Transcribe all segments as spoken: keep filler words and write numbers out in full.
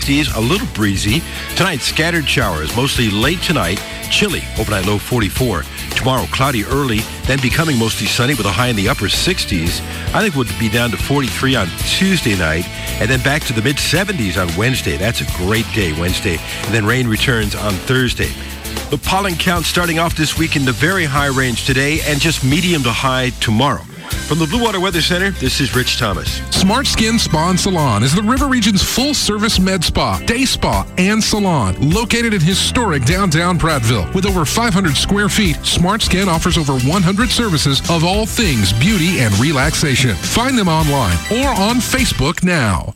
A little breezy. Tonight, scattered showers, mostly late tonight. Chilly, overnight low forty-four. Tomorrow, cloudy early, then becoming mostly sunny with a high in the upper sixties. I think we'll be down to forty-three on Tuesday night, and then back to the mid-seventies on Wednesday. That's a great day, Wednesday. And then rain returns on Thursday. The pollen count starting off this week in the very high range today and just medium to high tomorrow. From the Blue Water Weather Center, this is Rich Thomas. Smart Skin Spa and Salon is the River Region's full-service med spa, day spa, and salon, located in historic downtown Prattville. With over five hundred square feet, Smart Skin offers over one hundred services of all things beauty and relaxation. Find them online or on Facebook now.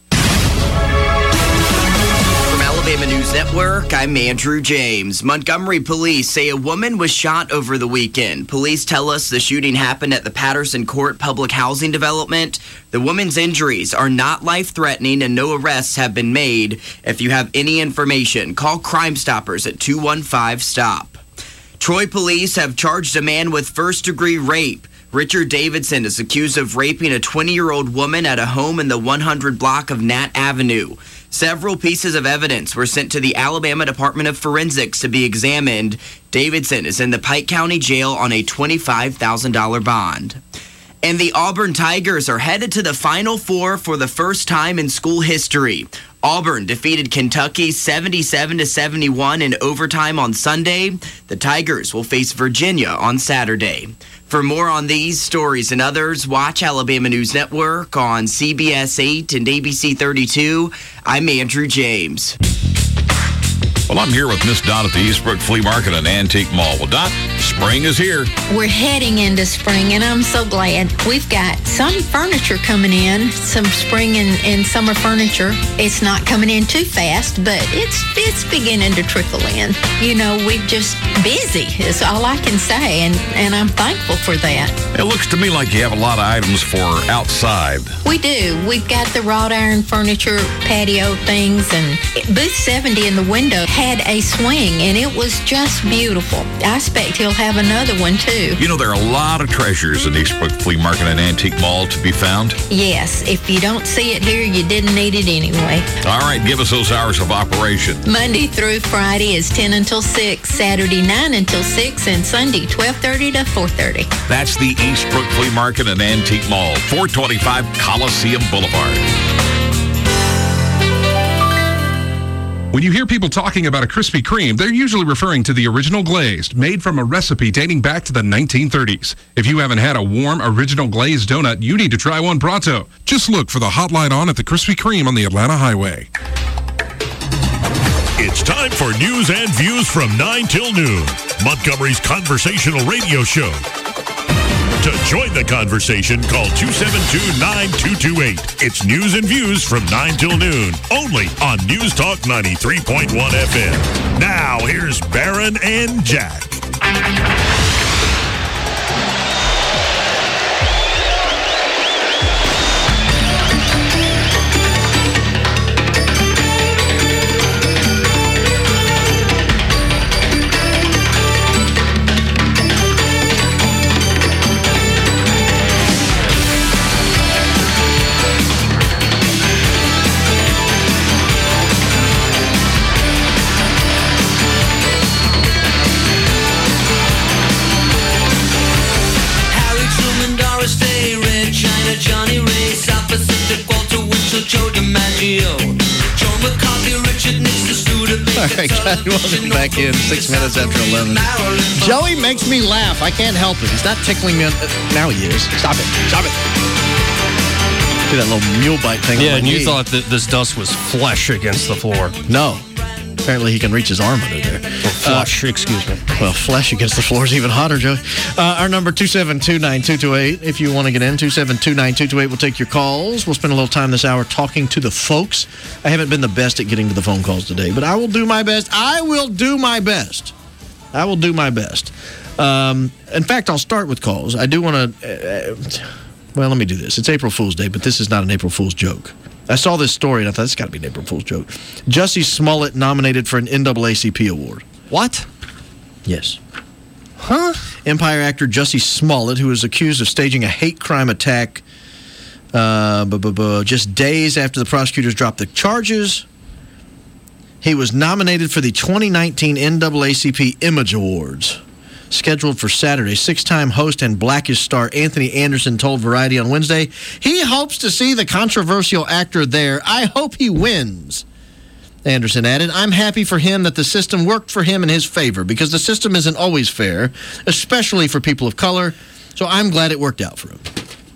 Alabama News Network, I'm Andrew James. Montgomery police say a woman was shot over the weekend. Police tell us the shooting happened at the Patterson Court Public Housing Development. The woman's injuries are not life-threatening and no arrests have been made. If you have any information, call Crime Stoppers at two one five, STOP. Troy police have charged a man with first-degree rape. Richard Davidson is accused of raping a twenty-year-old woman at a home in the one hundred block of Nat Avenue. Several pieces of evidence were sent to the Alabama Department of Forensics to be examined. Davidson is in the Pike County Jail on a twenty-five thousand dollars bond. And the Auburn Tigers are headed to the Final Four for the first time in school history. Auburn defeated Kentucky seventy-seven to seventy-one in overtime on Sunday. The Tigers will face Virginia on Saturday. For more on these stories and others, watch Alabama News Network on C B S eight and A B C thirty-two. I'm Andrew James. Well, I'm here with Miss Dot at the Eastbrook Flea Market and Antique Mall. Well, Dot, spring is here. We're heading into spring, and I'm so glad. We've got some furniture coming in, some spring and, and summer furniture. It's not coming in too fast, but it's it's beginning to trickle in. You know, we're just busy is all I can say, and, and I'm thankful for that. It looks to me like you have a lot of items for outside. We do. We've got the wrought iron furniture, patio things, and booth seventy in the window had a swing, and it was just beautiful. I expect he'll have another one, too. You know, there are a lot of treasures in Eastbrook Flea Market and Antique Mall to be found. Yes, if you don't see it here, you didn't need it anyway. All right, give us those hours of operation. Monday through Friday is ten until six, Saturday nine until six, and Sunday twelve thirty to four thirty. That's the Eastbrook Flea Market and Antique Mall, four twenty-five Coliseum Boulevard. When you hear people talking about a Krispy Kreme, they're usually referring to the original glazed, made from a recipe dating back to the nineteen thirties. If you haven't had a warm, original glazed donut, you need to try one pronto. Just look for the hotline on at the Krispy Kreme on the Atlanta Highway. It's time for news and views from nine till noon. Montgomery's conversational radio show. To join the conversation, call two seven two, nine two two eight. It's news and views from nine till noon, only on News Talk ninety-three point one F M. Now, here's Barron and Jack. All right, guys, welcome back in. Six minutes after eleven. Joey makes me laugh. I can't help it. He's not tickling me. On, uh, now he is. Stop it. Stop it. Do that little mule bite thing. Yeah, and you knee. thought that this dust was flesh against the floor. No. Apparently he can reach his arm under there. Well, flesh, uh, excuse me. Well, flesh against the floor is even hotter, Joey. Uh, our number, two seven two, nine two two eight. If you want to get in, two seven two, nine two two eight. We'll take your calls. We'll spend a little time this hour talking to the folks. I haven't been the best at getting to the phone calls today, but I will do my best. I will do my best. I will do my best. Um, in fact, I'll start with calls. I do want to... Uh, well, let me do this. It's April Fool's Day, but this is not an April Fool's joke. I saw this story, and I thought, this got to be an April Fool's joke. Jussie Smollett nominated for an N double A C P award. What? Yes. Huh? Empire actor Jussie Smollett, who was accused of staging a hate crime attack uh, bu- bu- bu- just days after the prosecutors dropped the charges, He was nominated for the twenty nineteen N double A C P Image Awards, scheduled for Saturday. Six-time host and Blackish star Anthony Anderson told Variety on Wednesday he hopes to see the controversial actor there. I hope he wins. Anderson added, I'm happy for him that the system worked for him in his favor because the system isn't always fair, especially for people of color, so I'm glad it worked out for him.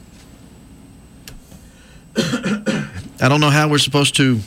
I don't know how we're supposed to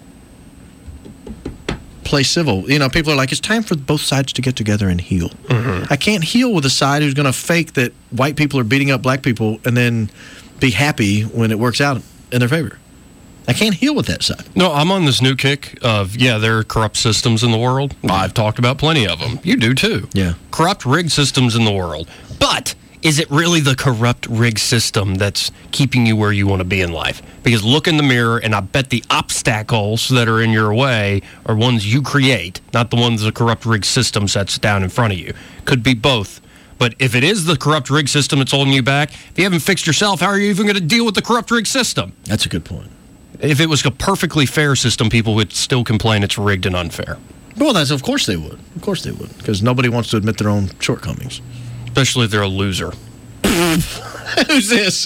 play civil. You know, people are like, it's time for both sides to get together and heal. Mm-hmm. I can't heal with a side who's going to fake that white people are beating up black people and then be happy when it works out in their favor. I can't heal with that side. No, I'm on this new kick of, yeah, there are corrupt systems in the world. I've talked about plenty of them. You do, too. Yeah. Corrupt, rigged systems in the world. But is it really the corrupt, rigged system that's keeping you where you want to be in life? Because look in the mirror, and I bet the obstacles that are in your way are ones you create, not the ones the corrupt, rigged system sets down in front of you. Could be both. But if it is the corrupt, rigged system that's holding you back, if you haven't fixed yourself, how are you even going to deal with the corrupt, rigged system? That's a good point. If it was a perfectly fair system, people would still complain it's rigged and unfair. Well, that's of course they would. Of course they would. Because nobody wants to admit their own shortcomings. Especially if they're a loser. Who's this?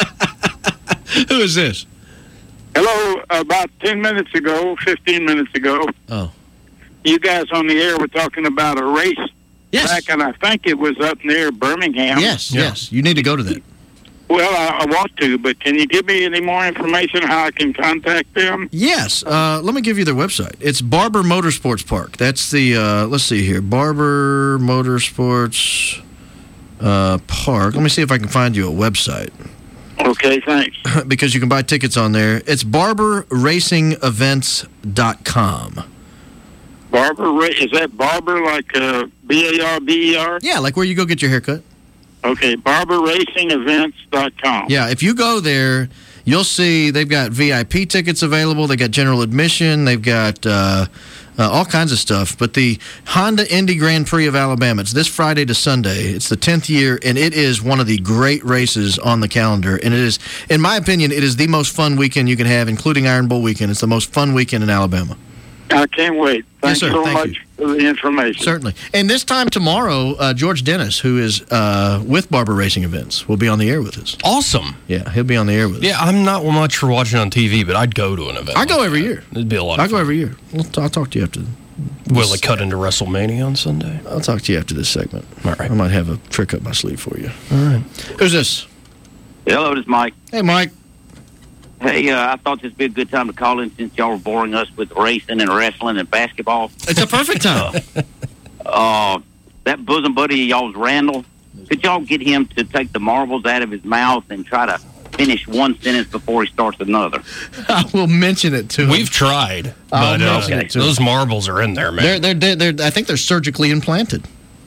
Who is this? Hello. About ten minutes ago, fifteen minutes ago, oh, you guys on the air were talking about a race. Yes. Back, and I think it was up near Birmingham. Yes, Yeah. yes. You need to go to that. Well, I, I want to, but can you give me any more information how I can contact them? Yes. Uh, let me give you their website. It's Barber Motorsports Park. That's the, uh, let's see here, Barber Motorsports uh, Park. Let me see if I can find you a website. Okay, thanks. Because you can buy tickets on there. It's barber racing events dot com. Barber, Ra- is that Barber like uh, B A R B E R? Yeah, like where you go get your haircut. Okay, barber racing events dot com. Yeah, if you go there, you'll see they've got V I P tickets available. They got general admission. They've got uh, uh, all kinds of stuff. But the Honda Indy Grand Prix of Alabama, it's this Friday to Sunday. It's the tenth year, and it is one of the great races on the calendar. And it is, in my opinion, it is the most fun weekend you can have, including Iron Bowl weekend. It's the most fun weekend in Alabama. I can't wait. Thanks Yes, sir. so Thank much you. for the information. Certainly. And this time tomorrow, uh, George Dennis, who is uh, with Barber Racing Events, will be on the air with us. Awesome. Yeah, he'll be on the air with us. Yeah, I'm not much for watching on T V, but I'd go to an event. I go like every that. year. It'd be a lot I of go fun. every year. We'll t- I'll talk to you after. Will it cut into WrestleMania on Sunday? I'll talk to you after this segment. All right. I might have a trick up my sleeve for you. All right. Who's this? Hello, this is Mike. Hey, Mike. Hey, uh, I thought this would be a good time to call in since y'all were boring us with racing and wrestling and basketball. It's a perfect time. Uh, that bosom buddy of y'all's, Randall, could y'all get him to take the marbles out of his mouth and try to finish one sentence before he starts another? I will mention it to him. We've tried, I'll but uh, mention it to him. those marbles are in there, man. They're, they're, they're, they're, I think they're surgically implanted.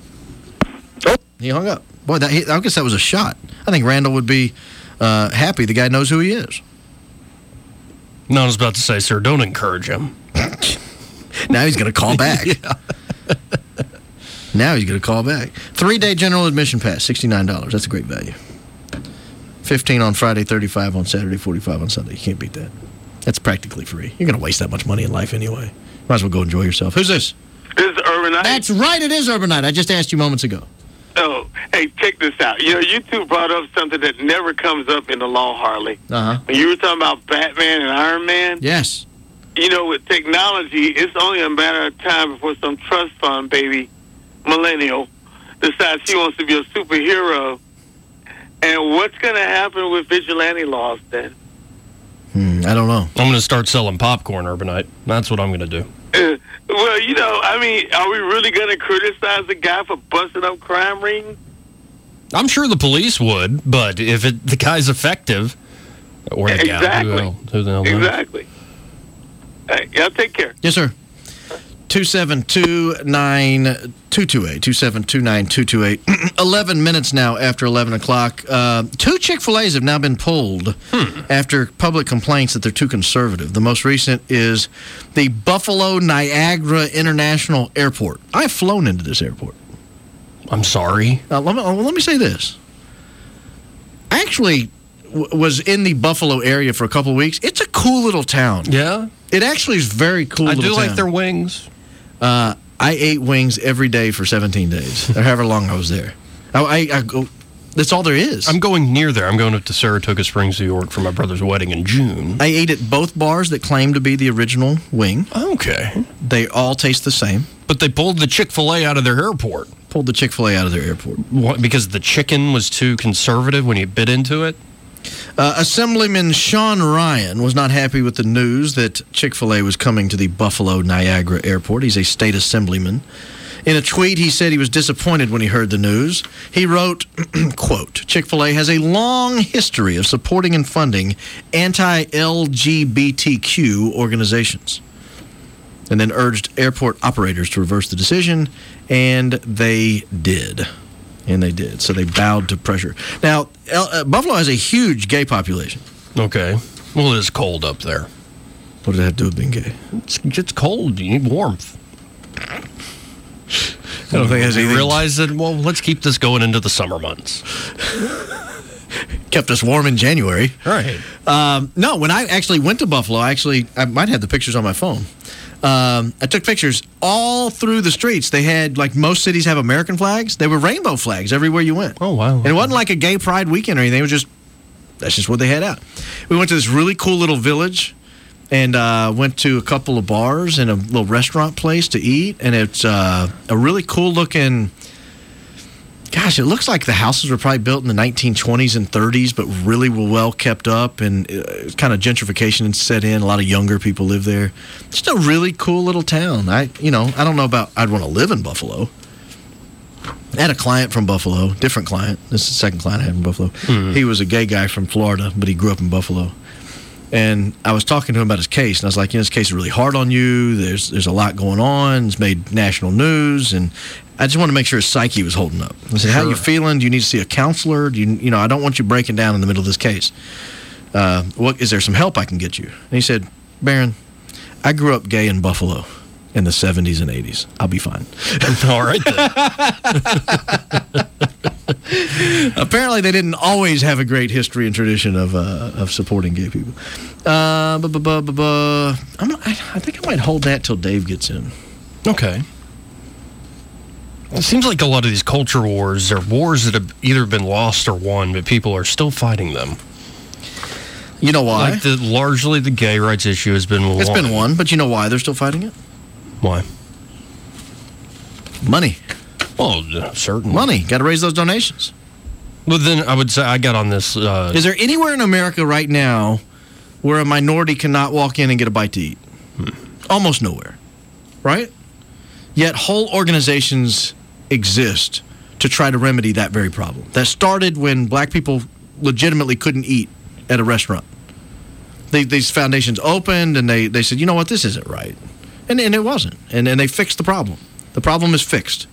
Oh, he hung up. Boy, that, he, I guess that was a shot. I think Randall would be uh, happy. The guy knows who he is. No, I was about to say, sir, don't encourage him. Now he's going to call back. Now he's going to call back. Three-day general admission pass, sixty-nine dollars. That's a great value. fifteen on Friday, thirty-five on Saturday, forty-five on Sunday. You can't beat that. That's practically free. You're going to waste that much money in life anyway. Might as well go enjoy yourself. Who's this? This is Urban Night. That's right. It is Urban Night. I just asked you moments ago. Oh, hey, check this out. You know, you two brought up something that never comes up in the law, Harley. Uh-huh. When you were talking about Batman and Iron Man, Yes. you know, with technology, it's only a matter of time before some trust fund baby, millennial, decides she wants to be a superhero. And what's going to happen with vigilante laws then? Hmm, I don't know. I'm going to start selling popcorn, Urbanite. That's what I'm going to do. Uh, well, you know, I mean, are we really going to criticize a guy for busting up crime rings? I'm sure the police would, but if it, the guy's effective, or the gal, Exactly. who, else, who the hell knows? Exactly. Hey, y'all take care. Yes, sir. two seven two nine two two eight. two seven two nine two two eight. eleven minutes now after eleven o'clock. Uh, two Chick-fil-A's have now been pulled hmm. after public complaints that they're too conservative. The most recent is the Buffalo Niagara International Airport. I've flown into this airport. I'm sorry. Uh, let, me, uh, let me say this. I actually w- was in the Buffalo area for a couple of weeks. It's a cool little town. Yeah? It actually is very cool. I little do like town. their wings. Uh, I ate wings every day for seventeen days, or however long I was there. I, I, I go. That's all there is. I'm going near there. I'm going up to Saratoga Springs, New York for my brother's wedding in June. I ate at both bars that claim to be the original wing. Okay. They all taste the same. But they pulled the Chick-fil-A out of their airport. Pulled the Chick-fil-A out of their airport. What, because the chicken was too conservative when you bit into it? Uh, Assemblyman Sean Ryan was not happy with the news that Chick-fil-A was coming to the Buffalo Niagara Airport. He's a state assemblyman. In a tweet, he said he was disappointed when he heard the news. He wrote, quote, Chick-fil-A has a long history of supporting and funding anti-L G B T Q organizations. And then urged airport operators to reverse the decision, and they did. And they did. So they bowed to pressure. Now, uh, Buffalo has a huge gay population. Okay. Well, it is cold up there. What does that have to do with being gay? It's, it's cold. You need warmth. I don't think it has You anything. realize that, well, let's keep this going into the summer months. Kept us warm in January. Right. Um, no, when I actually went to Buffalo, I actually, I might have the pictures on my phone. Um, I took pictures all through the streets. They had, like most cities have American flags. They were rainbow flags everywhere you went. Oh, wow. And it wasn't like a gay pride weekend or anything. It was just, that's just what they had out. We went to this really cool little village and uh, went to a couple of bars and a little restaurant place to eat. And it's uh, a really cool looking, gosh, it looks like the houses were probably built in the nineteen twenties and thirties, but really were well kept up. And uh, kind of gentrification had set in. A lot of younger people live there. Just a really cool little town. I, you know, I don't know about, I'd want to live in Buffalo. I had a client from Buffalo, different client. This is the second client I had from Buffalo. Mm-hmm. He was a gay guy from Florida, but he grew up in Buffalo. And I was talking to him about his case, and I was like, you know, this case is really hard on you. There's there's a lot going on. It's made national news, and I just wanted to make sure his psyche was holding up. I said, sure. How are you feeling? Do you need to see a counselor? Do you, you know, I don't want you breaking down in the middle of this case. Uh, what is there some help I can get you? And he said, Barron, I grew up gay in Buffalo in the seventies and eighties. I'll be fine. All right, then. Apparently, they didn't always have a great history and tradition of uh, of supporting gay people. Uh, bu- bu- bu- bu- bu- I'm, I, I think I might hold that till Dave gets in. Okay. It seems like a lot of these culture wars are wars that have either been lost or won, but people are still fighting them. You know why? Like the, largely the gay rights issue has been won. It's been won, but you know why they're still fighting it? Why? Money. Well, certainly. Money. Got to raise those donations. Well, then I would say I got on this. Uh, Is there anywhere in America right now where a minority cannot walk in and get a bite to eat? Hmm. Almost nowhere. Right? Yet whole organizations exist to try to remedy that very problem. That started when black people legitimately couldn't eat at a restaurant. They, these foundations opened and they, they said, you know what, this isn't right. And, and it wasn't. And, and they fixed the problem. The problem is fixed.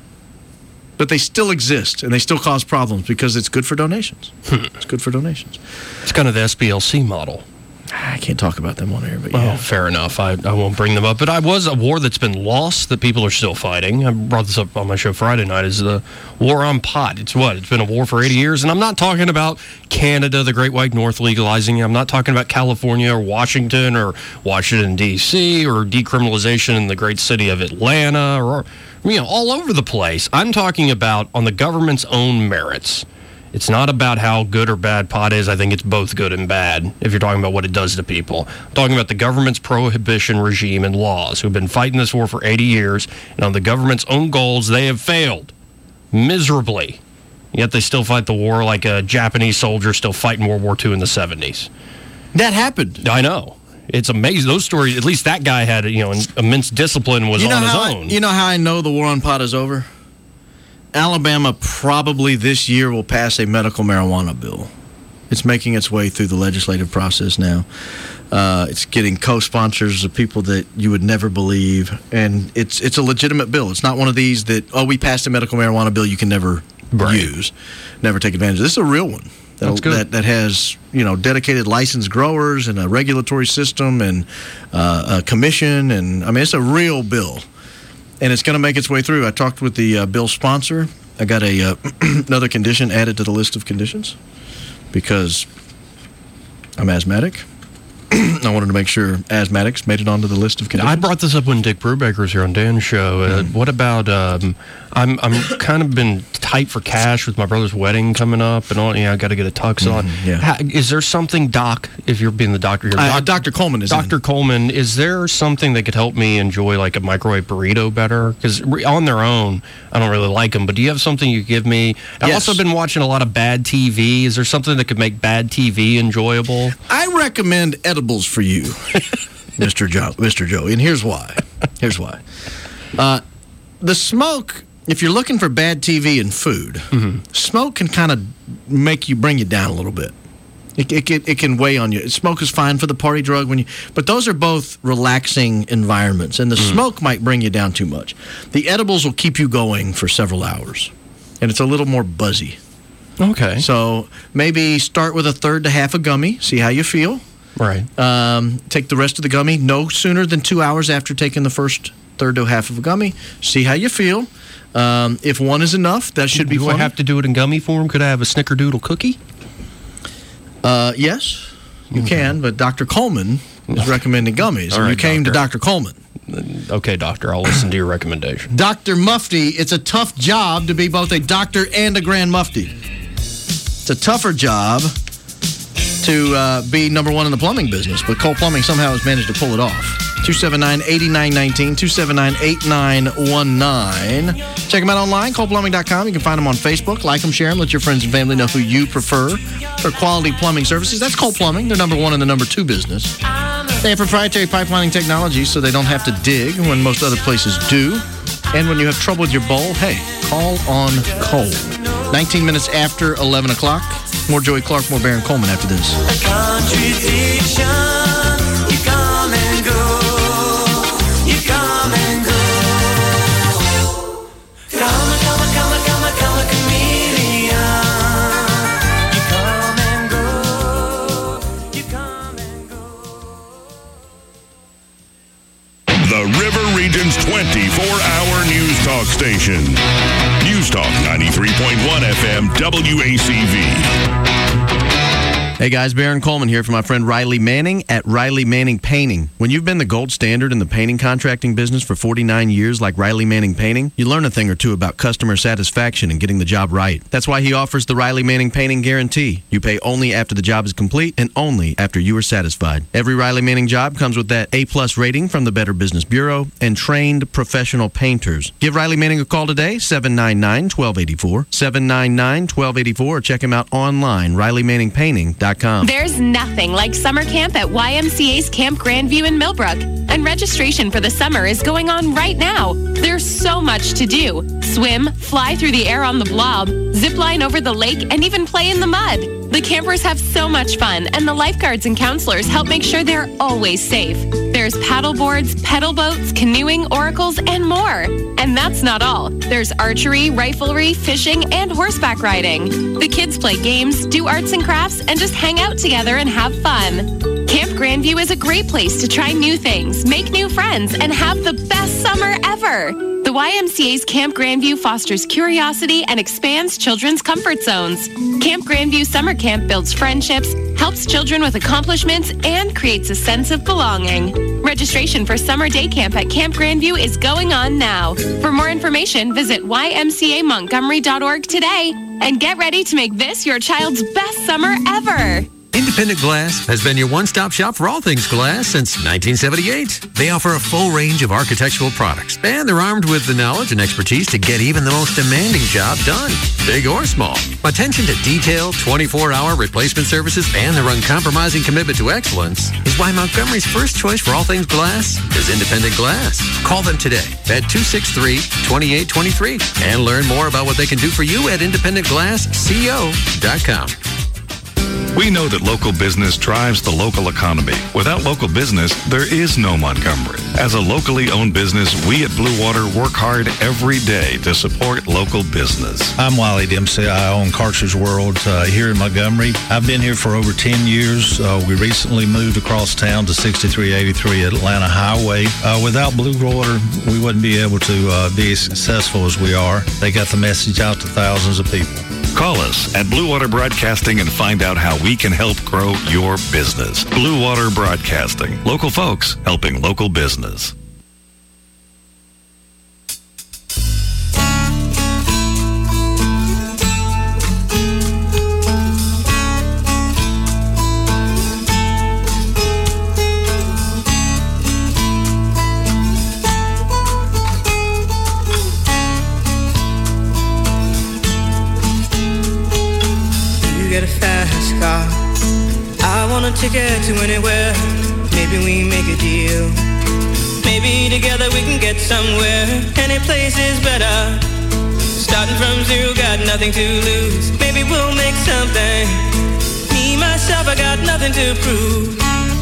But they still exist, and they still cause problems because it's good for donations. Hmm. It's good for donations. It's kind of the S B L C model. I can't talk about them on air, but yeah. Oh, fair enough. I, I won't bring them up. But I was a war that's been lost that people are still fighting. I brought this up on my show Friday night, is the war on pot. It's what? It's been a war for eighty years. And I'm not talking about Canada, the Great White North legalizing. I'm not talking about California or Washington or Washington, D C or decriminalization in the great city of Atlanta or, you know, all over the place. I'm talking about on the government's own merits. It's not about how good or bad pot is. I think it's both good and bad if you're talking about what it does to people. I'm talking about the government's prohibition regime and laws who've been fighting this war for eighty years, and on the government's own goals, they have failed miserably. Yet they still fight the war like a Japanese soldier still fighting World War Two in the seventies. That happened. I know. It's amazing. Those stories, at least that guy had, you know, immense discipline, was you know on his how own. I, you know how I know the war on pot is over? Alabama probably this year will pass a medical marijuana bill. It's making its way through the legislative process now. Uh, it's getting co-sponsors of people that you would never believe, and it's it's a legitimate bill. It's not one of these that, oh, we passed a medical marijuana bill you can never right. use, never take advantage of. This is a real one. That's good. That, that has, you know, dedicated licensed growers and a regulatory system and uh, a commission, and I mean, it's a real bill. And it's going to make its way through. I talked with the uh, bill sponsor. I got a uh, another condition added to the list of conditions because I'm asthmatic. I wanted to make sure asthmatics made it onto the list of conditions. I brought this up when Dick Brubaker was here on Dan's show. Uh, mm. What about, um, I'm I'm kind of been tight for cash with my brother's wedding coming up and all. You know, I got to get a tux on. Mm, yeah. How, is there something, Doc, if you're being the doctor here? Uh, Doc, Doctor Coleman is Doctor in. Coleman, is there something that could help me enjoy like a microwave burrito better? Because on their own, I don't really like them. But do you have something you give me? I've Yes. also been watching a lot of bad T V. Is there something that could make bad T V enjoyable? I recommend edibles for you, Mister Joe. Mister Joe, and here's why. Here's why. Uh, the smoke. If you're looking for bad T V and food, mm-hmm. smoke can kind of make you bring you down a little bit. It, it, it, it can weigh on you. Smoke is fine for the party drug when you, but those are both relaxing environments, and the mm. smoke might bring you down too much. The edibles will keep you going for several hours, and it's a little more buzzy. Okay. So maybe start with a third to half a gummy, see how you feel. Right. Um, take the rest of the gummy no sooner than two hours after taking the first third to half of a gummy. See how you feel. Um, if one is enough, that should be Do fun. I have to do it in gummy form? Could I have a snickerdoodle cookie? Uh, yes, you okay. can, but Doctor Coleman is recommending gummies, All and right, you came doctor. to Doctor Coleman. Okay, doctor, I'll listen to your recommendation. Doctor Mufti, it's a tough job to be both a doctor and a Grand Mufti. It's a tougher job to uh, be number one in the plumbing business, but Cole Plumbing somehow has managed to pull it off. two seven nine, eight nine one nine, two seven nine, eight nine one nine. Check them out online, cole plumbing dot com. You can find them on Facebook. Like them, share them. Let your friends and family know who you prefer for quality plumbing services. That's Cole Plumbing. They're number one in the number two business. They have proprietary pipelining technology, so they don't have to dig when most other places do. And when you have trouble with your bowl, hey, call on Cole. nineteen minutes after eleven o'clock. More Joey Clark, more Baron Coleman after this. A contradiction. You come and go. You come and go. Come, come, come, come, come, chameleon. You come and go. You come and go. The River Region's twenty-four hour news talk station. News Talk ninety-three point one F M W A C V. Hey guys, Baron Coleman here for my friend Riley Manning at Riley Manning Painting. When you've been the gold standard in the painting contracting business for forty-nine years like Riley Manning Painting, you learn a thing or two about customer satisfaction and getting the job right. That's why he offers the Riley Manning Painting Guarantee. You pay only after the job is complete and only after you are satisfied. Every Riley Manning job comes with that A-plus rating from the Better Business Bureau and trained professional painters. Give Riley Manning a call today, seven nine nine, one two eight four, seven nine nine, one two eight four, or check him out online, riley manning painting dot com. There's nothing like summer camp at Y M C A's Camp Grandview in Millbrook, and registration for the summer is going on right now. There's so much to do. Swim, fly through the air on the blob, zip line over the lake, and even play in the mud. The campers have so much fun, and the lifeguards and counselors help make sure they're always safe. There's paddle boards, pedal boats, canoeing, oracles, and more. And that's not all. There's archery, riflery, fishing, and horseback riding. The kids play games, do arts and crafts, and just hang out together and have fun. Camp Grandview is a great place to try new things, make new friends, and have the best summer ever. The Y M C A's Camp Grandview fosters curiosity and expands children's comfort zones. Camp Grandview Summer Camp builds friendships, helps children with accomplishments, and creates a sense of belonging. Registration for summer day camp at Camp Grandview is going on now. For more information, visit y m c a montgomery dot org today and get ready to make this your child's best summer ever. Independent Glass has been your one-stop shop for all things glass since nineteen seventy-eight. They offer a full range of architectural products, and they're armed with the knowledge and expertise to get even the most demanding job done, big or small. Attention to detail, twenty-four hour replacement services, and their uncompromising commitment to excellence is why Montgomery's first choice for all things glass is Independent Glass. Call them today at two six three, two eight two three and learn more about what they can do for you at independent glass co dot com. We know that local business drives the local economy. Without local business, there is no Montgomery. As a locally owned business, we at Blue Water work hard every day to support local business. I'm Wiley Dempsey. I own Carter's World uh, here in Montgomery. I've been here for over ten years. Uh, we recently moved across town to sixty-three eighty-three Atlanta Highway. Uh, without Blue Water, we wouldn't be able to uh, be as successful as we are. They got the message out to thousands of people. Call us at Blue Water Broadcasting and find out how we can help grow your business. Blue Water Broadcasting. Local folks helping local business. Get a fast car. I want a ticket to anywhere. Maybe we make a deal. Maybe together we can get somewhere. Any place is better. Starting from zero, got nothing to lose. Maybe we'll make something. Me, myself, I got nothing to prove.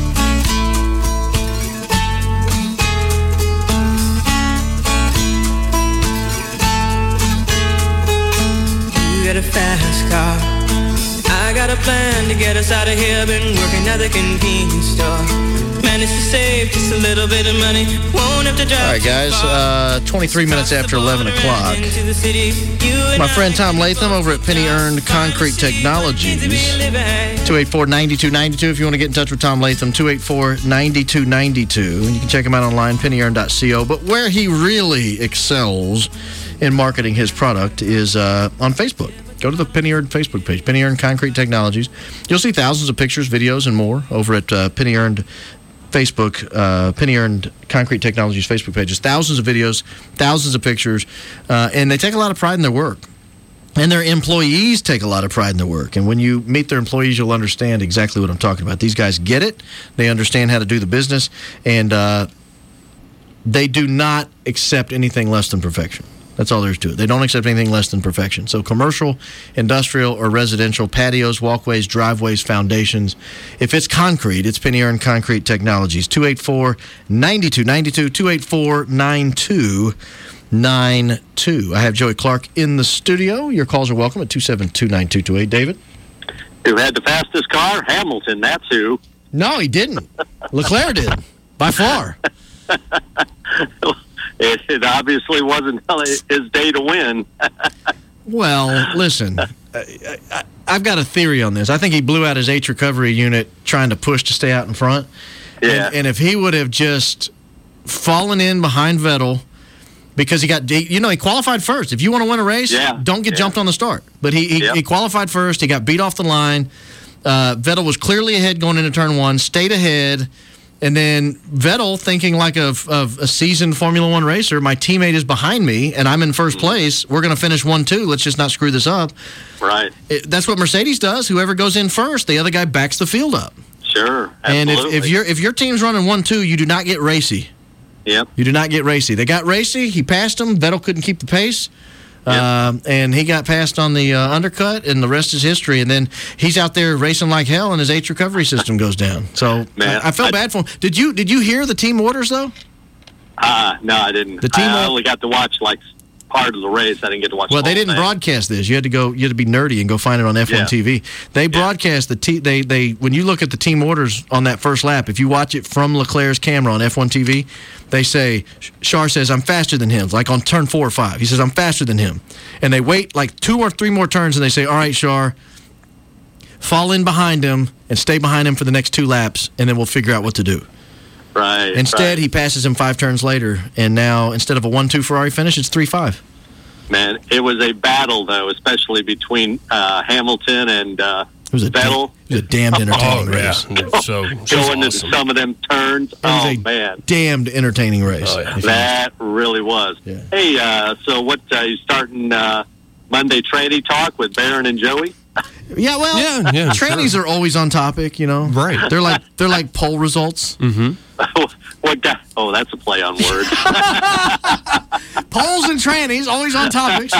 You got a fast car. I got a plan to get us out of here. Been working at the convenience store. Managed to save just a little bit of money. Won't have to drive. All right, guys. Uh, twenty-three minutes after eleven o'clock. My friend Tom Latham over at Penny Earned Concrete Technologies. two eight four, nine two nine two if you want to get in touch with Tom Latham. two eight four, nine two nine two. And you can check him out online, penny earned dot co. But where he really excels in marketing his product is uh, on Facebook. Go to the Penny Earned Facebook page, Penny Earned Concrete Technologies. You'll see thousands of pictures, videos, and more over at uh, Penny Earned Facebook, uh, Penny Earned Concrete Technologies Facebook pages. Thousands of videos, thousands of pictures, uh, and they take a lot of pride in their work. And their employees take a lot of pride in their work. And when you meet their employees, you'll understand exactly what I'm talking about. These guys get it. They understand how to do the business. And uh, they do not accept anything less than perfection. That's all there is to it. They don't accept anything less than perfection. So commercial, industrial, or residential, patios, walkways, driveways, foundations. If it's concrete, it's Penny Earned Concrete Technologies. two eight four, nine two nine two, two eight four, nine two nine two. I have Joey Clark in the studio. Your calls are welcome at two seven two, nine two two eight. David? Who had the fastest car? Hamilton, that's who. No, he didn't. Leclerc did, by far. It, it obviously wasn't his day to win. Well, listen, I, I, I've got a theory on this. I think he blew out his H recovery unit trying to push to stay out in front. Yeah. And, and if he would have just fallen in behind Vettel, because he got, you know, he qualified first. If you want to win a race, yeah. don't get yeah. jumped on the start. But he he, yep. he qualified first. He got beat off the line. Uh, Vettel was clearly ahead going into turn one, stayed ahead. And then Vettel, thinking like a, of a seasoned Formula One racer, my teammate is behind me, and I'm in first place. We're going to finish one two. Let's just not screw this up. Right. It, that's what Mercedes does. Whoever goes in first, the other guy backs the field up. Sure, absolutely. And if, if, your if your team's running one two, you do not get racy. Yep. You do not get racy. They got racy. He passed him. Vettel couldn't keep the pace. Yep. Um, and he got passed on the uh, undercut, and the rest is history. And then he's out there racing like hell, and his H recovery system goes down. So Man, I, I felt I, bad for him. Did you Did you hear the team orders though? Uh, no, I didn't. The team I or- only got to watch like part of the race. I didn't get to watch. Well, the they whole didn't thing. broadcast this. You had to go. You had to be nerdy and go find it on F one Yeah. T V. They broadcast the te- they they when you look at the team orders on that first lap. If you watch it from Leclerc's camera on F one T V, they say Char says I'm faster than him. Like on turn four or five, he says I'm faster than him, and they wait like two or three more turns, and they say, all right, Char, fall in behind him and stay behind him for the next two laps, and then we'll figure out what to do. Right. Instead, right. he passes him five turns later, and now instead of a one two Ferrari finish, it's three five. Man, it was a battle though, especially between uh, Hamilton and uh, It was a Vettel. It was a damned entertaining Oh, yeah. race. So, Going into some of them turns. It was Oh a man, damned entertaining race. Oh, yeah. If you- that really was. Yeah. Hey, uh, so what? Uh, you starting uh, Monday training talk with Barron and Joey? Yeah, well, Yeah, yeah, trannies sure. are always on topic, you know. Right. They're like they're like poll results. Mm-hmm. What guy? Oh, that's a play on words. Polls and trannies always on topics.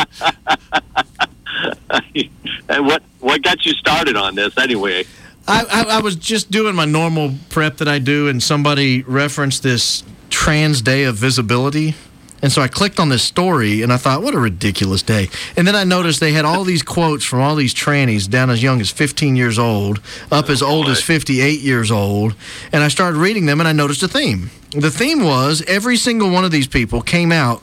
And what what got you started on this anyway? I, I, I was just doing my normal prep that I do, and somebody referenced this Trans Day of Visibility. And so I clicked on this story, and I thought, what a ridiculous day. And then I noticed they had all these quotes from all these trannies down as young as fifteen years old, up as old as fifty-eight years old. And I started reading them, and I noticed a theme. The theme was every single one of these people came out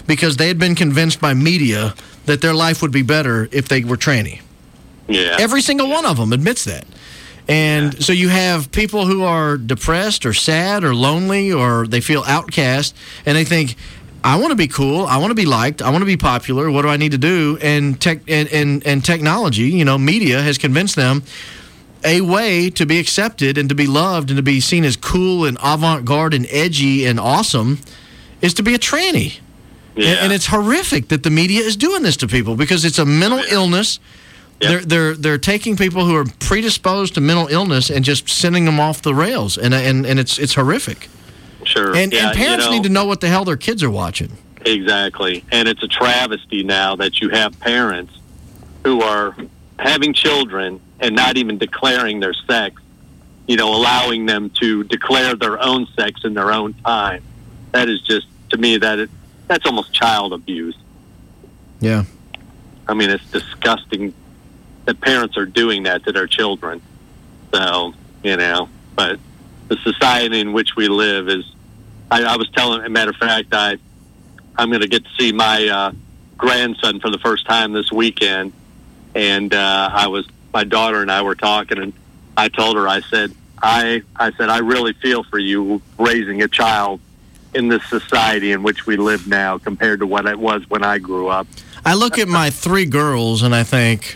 because they had been convinced by media that their life would be better if they were tranny. Yeah. Every single one of them admits that. And yeah. so you have people who are depressed or sad or lonely or they feel outcast, and they think, I want to be cool, I want to be liked, I want to be popular, what do I need to do? And tech and, and, and technology, you know, media has convinced them a way to be accepted and to be loved and to be seen as cool and avant-garde and edgy and awesome is to be a tranny. Yeah. And, and it's horrific that the media is doing this to people because it's a mental yeah. illness. Yep. They're they're they're taking people who are predisposed to mental illness and just sending them off the rails, and and, and it's it's horrific. Sure. And, yeah, and parents you know, need to know what the hell their kids are watching. Exactly. And it's a travesty now that you have parents who are having children and not even declaring their sex, you know, allowing them to declare their own sex in their own time. That is just, to me, that it, that's almost child abuse. Yeah. I mean, it's disgusting that parents are doing that to their children. So, you know, but the society in which we live is, I, I was telling, as a matter of fact, I, I'm going to get to see my uh, grandson for the first time this weekend. And uh, I was, my daughter and I were talking, and I told her, I said, I, I said, I really feel for you raising a child in this society in which we live now compared to what it was when I grew up. I look at my three girls and I think,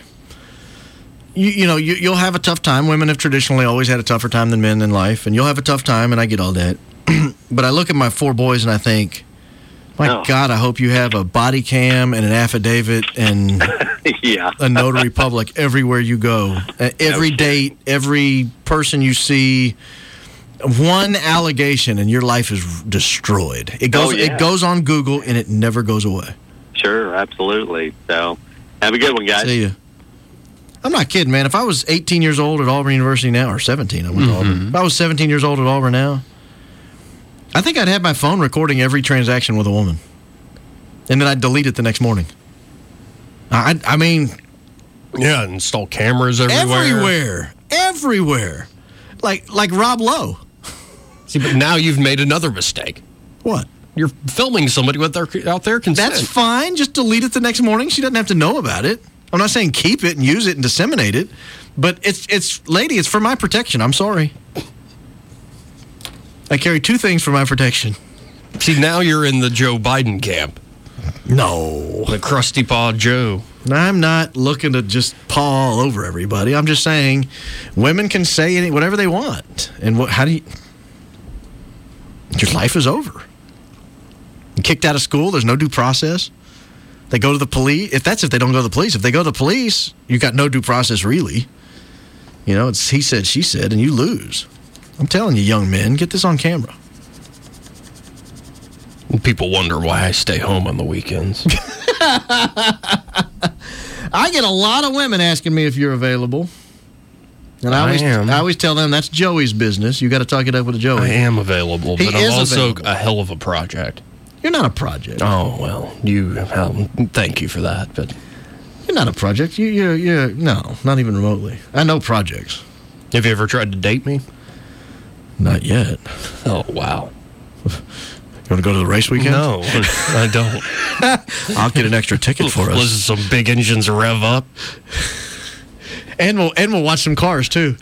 you, you know, you, you'll have a tough time. Women have traditionally always had a tougher time than men in life, and you'll have a tough time, and I get all that. But I look at my four boys and I think, my oh. God, I hope you have a body cam and an affidavit and yeah. a notary public everywhere you go. Every no date, every person you see, one allegation and your life is destroyed. It goes, oh, yeah. it goes on Google and it never goes away. Sure, absolutely. So, have a good one, guys. See ya. I'm not kidding, man. If I was eighteen years old at Auburn University now, or seventeen, I went mm-hmm. to Auburn. If I was seventeen years old at Auburn now, I think I'd have my phone recording every transaction with a woman. And then I'd delete it the next morning. I, I mean... Yeah, install cameras everywhere. Everywhere. Everywhere. Like, like Rob Lowe. See, but now you've made another mistake. What? You're filming somebody with their, out there consent. That's fine. Just delete it the next morning. She doesn't have to know about it. I'm not saying keep it and use it and disseminate it, but it's, it's lady, it's for my protection. I'm sorry. I carry two things for my protection. See, now you're in the Joe Biden camp. No. The crusty paw Joe. I'm not looking to just paw all over everybody. I'm just saying women can say any, whatever they want. And what, how do you... Your life is over. You're kicked out of school. There's no due process. They go to the police. If that's if they don't go to the police. If they go to the police, you got no due process, really. You know, it's he said, she said, and you lose. I'm telling you, young men, get this on camera. People wonder why I stay home on the weekends. I get a lot of women asking me if you're available. And I, I always, am. I always tell them that's Joey's business. You got to talk it up with Joey. I am available, he but I'm also available. a hell of a project. You're not a project. Oh, well, you um, thank you for that, but you're not a project. You, you're, you're, no, not even remotely. I know projects. Have you ever tried to date me? Not yet. Oh, wow. You want to go to the race weekend? No, I don't. I'll get an extra ticket for us. Listen, some big engines rev up. And we'll, and we'll watch some cars, too.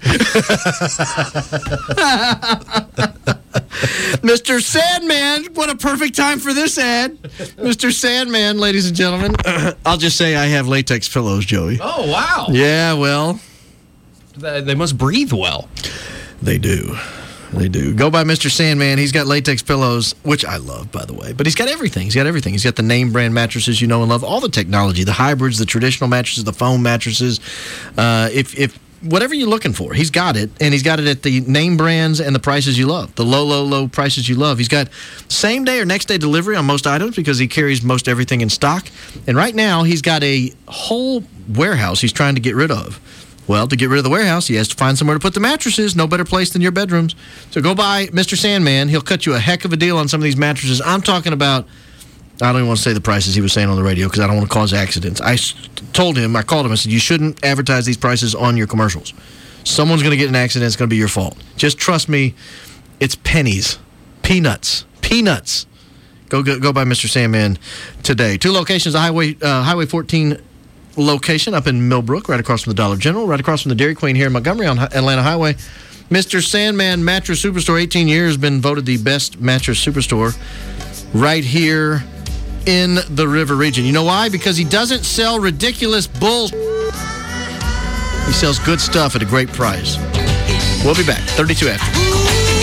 Mister Sandman, what a perfect time for this ad. Mister Sandman, ladies and gentlemen. I'll just say I have latex pillows, Joey. Oh, wow. Yeah, well. They must breathe well. They do. They do. Go by Mister Sandman. He's got latex pillows, which I love, by the way. But he's got everything. He's got everything. He's got the name brand mattresses you know and love, all the technology, the hybrids, the traditional mattresses, the foam mattresses. Uh, if if whatever you're looking for, he's got it. And he's got it at the name brands and the prices you love, the low, low, low prices you love. He's got same day or next day delivery on most items because he carries most everything in stock. And right now, he's got a whole warehouse he's trying to get rid of. Well, to get rid of the warehouse, he has to find somewhere to put the mattresses. No better place than your bedrooms. So go by Mister Sandman. He'll cut you a heck of a deal on some of these mattresses. I'm talking about, I don't even want to say the prices he was saying on the radio because I don't want to cause accidents. I told him, I called him, I said, you shouldn't advertise these prices on your commercials. Someone's going to get an accident. It's going to be your fault. Just trust me, it's pennies. Peanuts. Peanuts Go go, go by Mister Sandman today. Two locations, the Highway uh, Highway fourteen location up in Millbrook, right across from the Dollar General, right across from the Dairy Queen here in Montgomery on Atlanta Highway. Mister Sandman Mattress Superstore, eighteen years, been voted the best mattress superstore right here in the River region. You know why? Because he doesn't sell ridiculous bull. He sells good stuff at a great price. We'll be back. thirty-two after.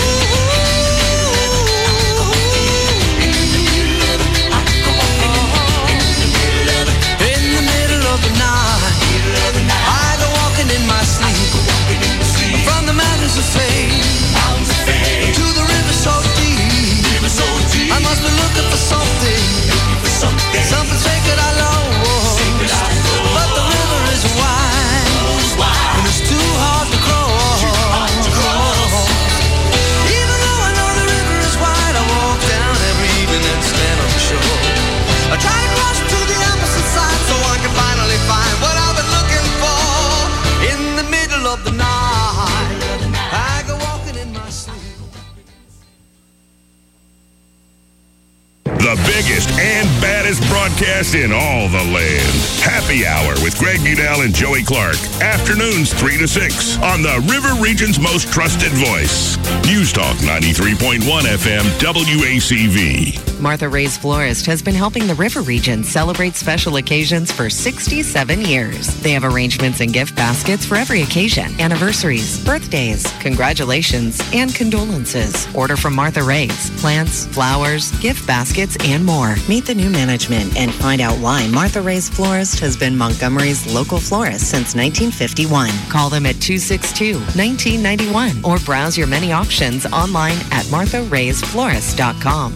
The biggest and baddest broadcast in all the land. Happy Hour with Greg Budell and Joey Clark. Afternoons three to six on the River Region's most trusted voice. News Talk ninety-three point one F M W A C V. Martha Ray's Florist has been helping the River Region celebrate special occasions for sixty-seven years. They have arrangements and gift baskets for every occasion, anniversaries, birthdays, congratulations, and condolences. Order from Martha Ray's. Plants, flowers, gift baskets, and more. Meet the new management and find out why Martha Ray's Florist has been Montgomery's local florist since nineteen fifty-one. Call them at two six two, one nine nine one or browse your many options online at martha rays florist dot com.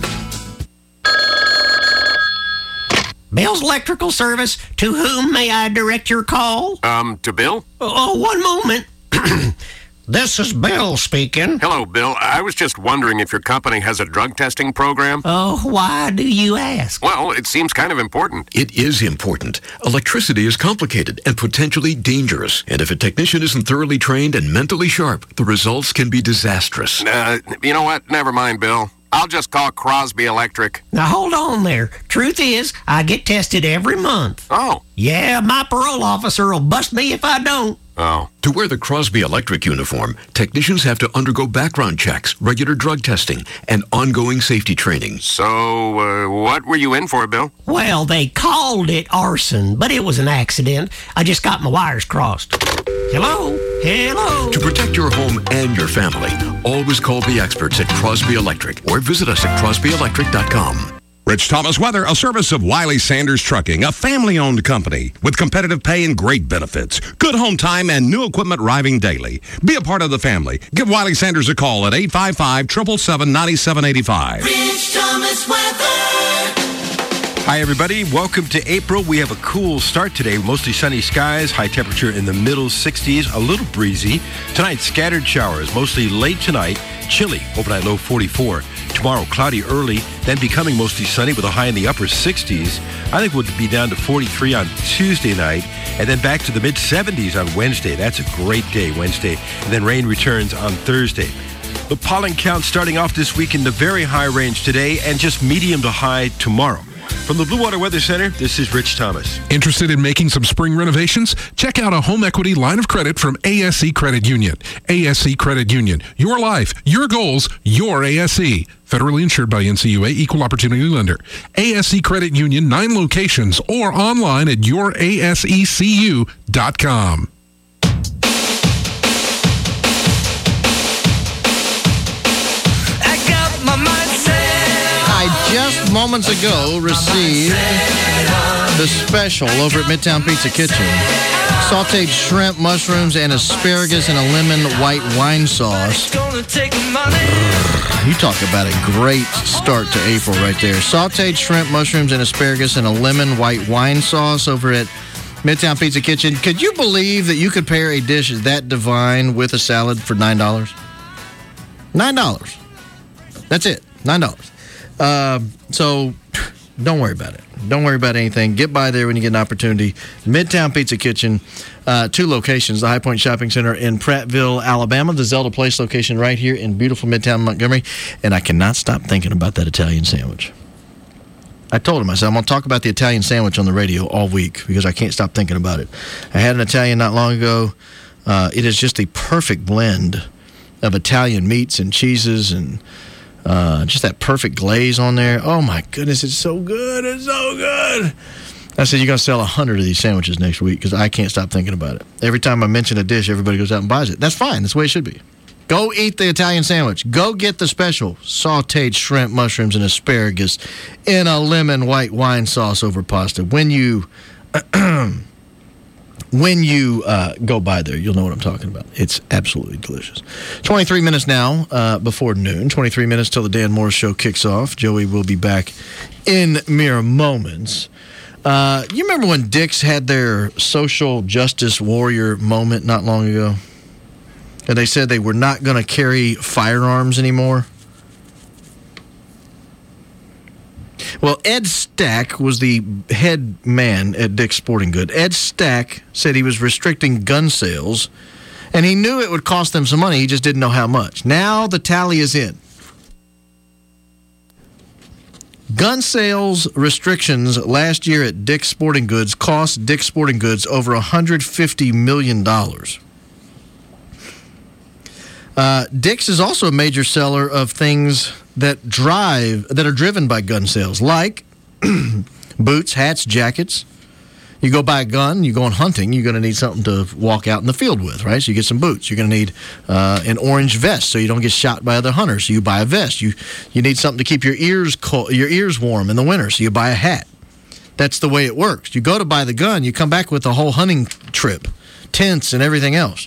Bill's Electrical Service, to whom may I direct your call? Um, to Bill? Oh, one moment. This is Bill speaking. Hello, Bill. I was just wondering if your company has a drug testing program. Oh, why do you ask? Well, it seems kind of important. It is important. Electricity is complicated and potentially dangerous. And if a technician isn't thoroughly trained and mentally sharp, the results can be disastrous. Uh, you know what? Never mind, Bill. I'll just call Crosby Electric. Now, hold on there. Truth is, I get tested every month. Oh. Yeah, my parole officer will bust me if I don't. Oh. To wear the Crosby Electric uniform, technicians have to undergo background checks, regular drug testing, and ongoing safety training. So, uh, what were you in for, Bill? Well, they called it arson, but it was an accident. I just got my wires crossed. Hello? Hello? To protect your home and your family, always call the experts at Crosby Electric or visit us at crosby electric dot com. Rich Thomas Weather, a service of Wiley Sanders Trucking, a family-owned company with competitive pay and great benefits, good home time, and new equipment arriving daily. Be a part of the family. Give Wiley Sanders a call at eight five five, seven seven seven, nine seven eight five. Rich Thomas Weather. Hi, everybody. Welcome to April. We have a cool start today. Mostly sunny skies, high temperature in the middle sixties, a little breezy. Tonight, scattered showers, mostly late tonight. Chilly, overnight low forty-four. Tomorrow, cloudy early, then becoming mostly sunny with a high in the upper sixties. I think we'll be down to forty-three on Tuesday night, and then back to the mid seventies on Wednesday. That's a great day, Wednesday. And then rain returns on Thursday. The pollen count starting off this week in the very high range today and just medium to high tomorrow. From the Blue Water Weather Center, this is Rich Thomas. Interested in making some spring renovations? Check out a home equity line of credit from A S E Credit Union. A S E Credit Union. Your life, your goals, your A S E. Federally insured by N C U A, Equal Opportunity Lender. A S E Credit Union, nine locations, or online at your A S E C U dot com. Just moments ago received the special over at Midtown Pizza Kitchen. Sauteed shrimp, mushrooms, and asparagus in a lemon white wine sauce. You talk about a great start to April right there. Sauteed shrimp, mushrooms, and asparagus in a lemon white wine sauce over at Midtown Pizza Kitchen. Could you believe that you could pair a dish that divine with a salad for nine dollars? nine dollars. That's it. nine dollars. Uh, so don't worry about it. Don't worry about anything. Get by there when you get an opportunity. Midtown Pizza Kitchen, uh, two locations, the High Point Shopping Center in Prattville, Alabama, the Zelda Place location right here in beautiful Midtown Montgomery, and I cannot stop thinking about that Italian sandwich. I told him, I said, I'm going to talk about the Italian sandwich on the radio all week because I can't stop thinking about it. I had an Italian not long ago. Uh, it is just the perfect blend of Italian meats and cheeses and uh, just that perfect glaze on there. Oh, my goodness, it's so good. It's so good. I said, you're going to sell a hundred of these sandwiches next week because I can't stop thinking about it. Every time I mention a dish, everybody goes out and buys it. That's fine. That's the way it should be. Go eat the Italian sandwich. Go get the special sautéed shrimp, mushrooms, and asparagus in a lemon white wine sauce over pasta. When you when you uh, go by there, you'll know what I'm talking about. It's absolutely delicious. twenty-three minutes now uh, before noon. twenty-three minutes till the Dan Morris Show kicks off. Joey will be back in mere moments. Uh, you remember when Dick's had their social justice warrior moment not long ago? And they said they were not going to carry firearms anymore. Well, Ed Stack was the head man at Dick's Sporting Goods. Ed Stack said he was restricting gun sales, and he knew it would cost them some money. He just didn't know how much. Now the tally is in. Gun sales restrictions last year at Dick's Sporting Goods cost Dick's Sporting Goods over one hundred fifty million dollars. Uh, Dick's is also a major seller of things that drive that are driven by gun sales, like boots, hats, jackets. You go buy a gun, you go on hunting, you're going to need something to walk out in the field with, right? So you get some boots. You're going to need uh, an orange vest so you don't get shot by other hunters. So you buy a vest. You you need something to keep your ears cold, your ears warm in the winter. So you buy a hat. That's the way it works. You go to buy the gun, you come back with a whole hunting trip, tents and everything else.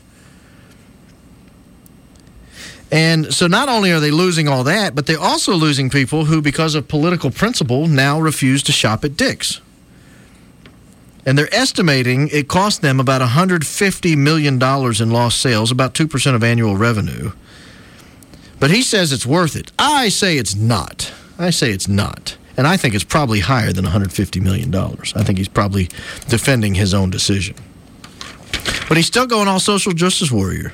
And so not only are they losing all that, but they're also losing people who, because of political principle, now refuse to shop at Dick's. And they're estimating it cost them about one hundred fifty million dollars in lost sales, about two percent of annual revenue. But he says it's worth it. I say it's not. I say it's not. And I think it's probably higher than one hundred fifty million dollars. I think he's probably defending his own decision. But he's still going all social justice warrior.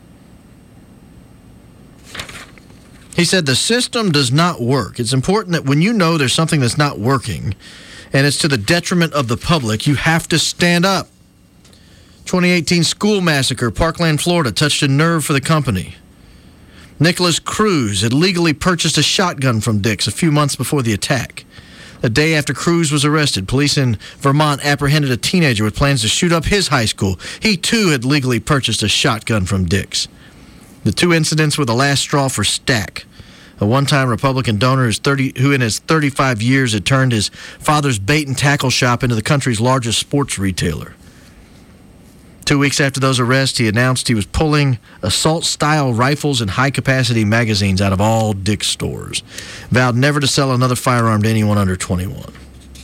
He said the system does not work. It's important that when you know there's something that's not working and it's to the detriment of the public, you have to stand up. twenty eighteen school massacre, Parkland, Florida, touched a nerve for the company. Nicholas Cruz had legally purchased a shotgun from Dick's a few months before the attack. A day after Cruz was arrested, police in Vermont apprehended a teenager with plans to shoot up his high school. He, too, had legally purchased a shotgun from Dick's. The two incidents were the last straw for Stack, a one-time Republican donor who's thirty, who in his thirty-five years had turned his father's bait and tackle shop into the country's largest sports retailer. Two weeks after those arrests, he announced he was pulling assault-style rifles and high-capacity magazines out of all Dick's stores. Vowed never to sell another firearm to anyone under twenty-one.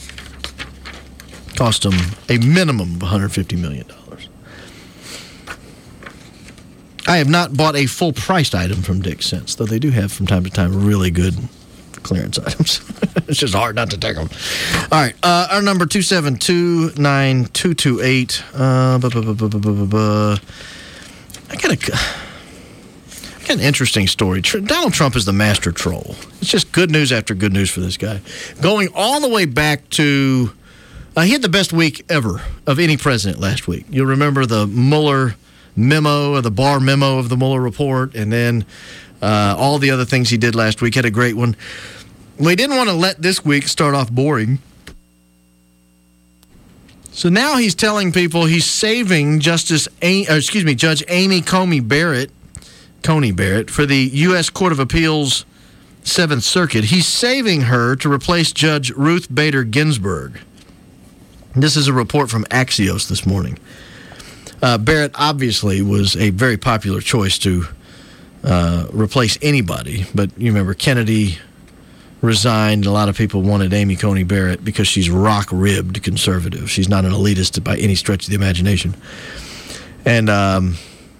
Cost him a minimum of one hundred fifty million dollars. I have not bought a full-priced item from Dick's since, though they do have from time to time really good clearance items. It's just hard not to take them. All right, uh, our number two seven two, nine two two eight. Uh, bu- bu- bu- bu- bu- bu- bu- I got a, I got an interesting story. Tr- Donald Trump is the master troll. It's just good news after good news for this guy. Going all the way back to, uh, he had the best week ever of any president last week. You'll remember the Mueller memo, or the Barr memo of the Mueller report, and then uh, all the other things he did last week. Had a great one. We didn't want to let this week start off boring. So now he's telling people he's saving Justice, A- or excuse me, Judge Amy Coney Barrett, Coney Barrett for the U S Court of Appeals Seventh Circuit. He's saving her to replace Judge Ruth Bader Ginsburg. This is a report from Axios this morning. Uh, Barrett obviously was a very popular choice to uh, replace anybody, but you remember Kennedy resigned. A lot of people wanted Amy Coney Barrett because she's rock-ribbed conservative. She's not an elitist by any stretch of the imagination. And um,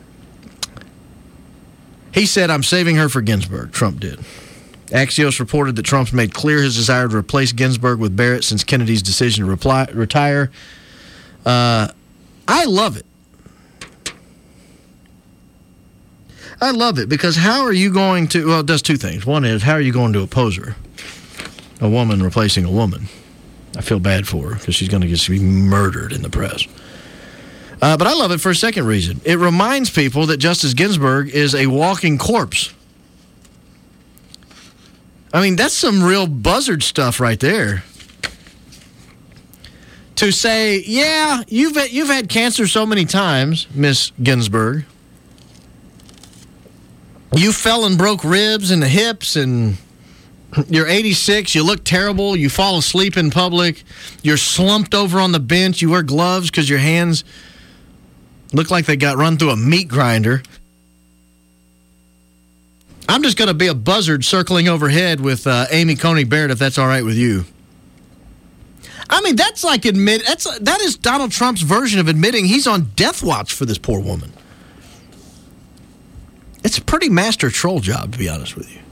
he said, I'm saving her for Ginsburg. Trump did. Axios reported that Trump's made clear his desire to replace Ginsburg with Barrett since Kennedy's decision to reply, retire. Uh, I love it. I love it because how are you going to, well, it does two things. One is, how are you going to oppose her? a woman replacing a woman. I feel bad for her because she's going to get to be murdered in the press. Uh, but I love it for a second reason. It reminds people that Justice Ginsburg is a walking corpse. I mean, that's some real buzzard stuff right there. To say, yeah, you've had, you've had cancer so many times, Miss Ginsburg. You fell and broke ribs and the hips, and you're eighty-six, you look terrible, you fall asleep in public, you're slumped over on the bench, you wear gloves because your hands look like they got run through a meat grinder. I'm just going to be a buzzard circling overhead with uh, Amy Coney Barrett, if that's all right with you. I mean, that's like admit that's that is Donald Trump's version of admitting he's on death watch for this poor woman. It's a pretty master troll job, to be honest with you.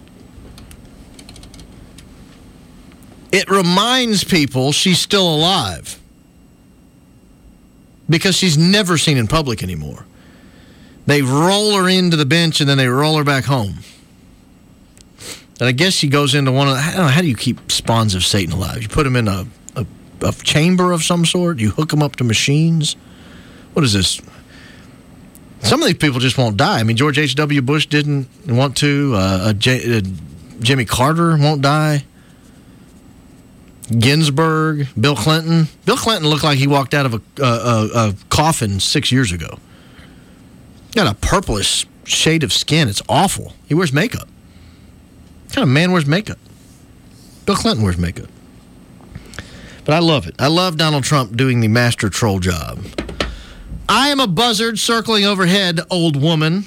It reminds people she's still alive because she's never seen in public anymore. They roll her into the bench and then they roll her back home. And I guess she goes into one of the, I don't know, how do you keep spawns of Satan alive? You put them in a, a, a chamber of some sort? You hook them up to machines? What is this? Some of these people just won't die. I mean, George H W. Bush didn't want to. Uh, J- uh, Jimmy Carter won't die. Ginsburg, Bill Clinton. Bill Clinton looked like he walked out of a, uh, a, a coffin six years ago. Got a purplish shade of skin. It's awful. He wears makeup. What kind of man wears makeup? Bill Clinton wears makeup. But I love it. I love Donald Trump doing the master troll job. I am a buzzard circling overhead, old woman.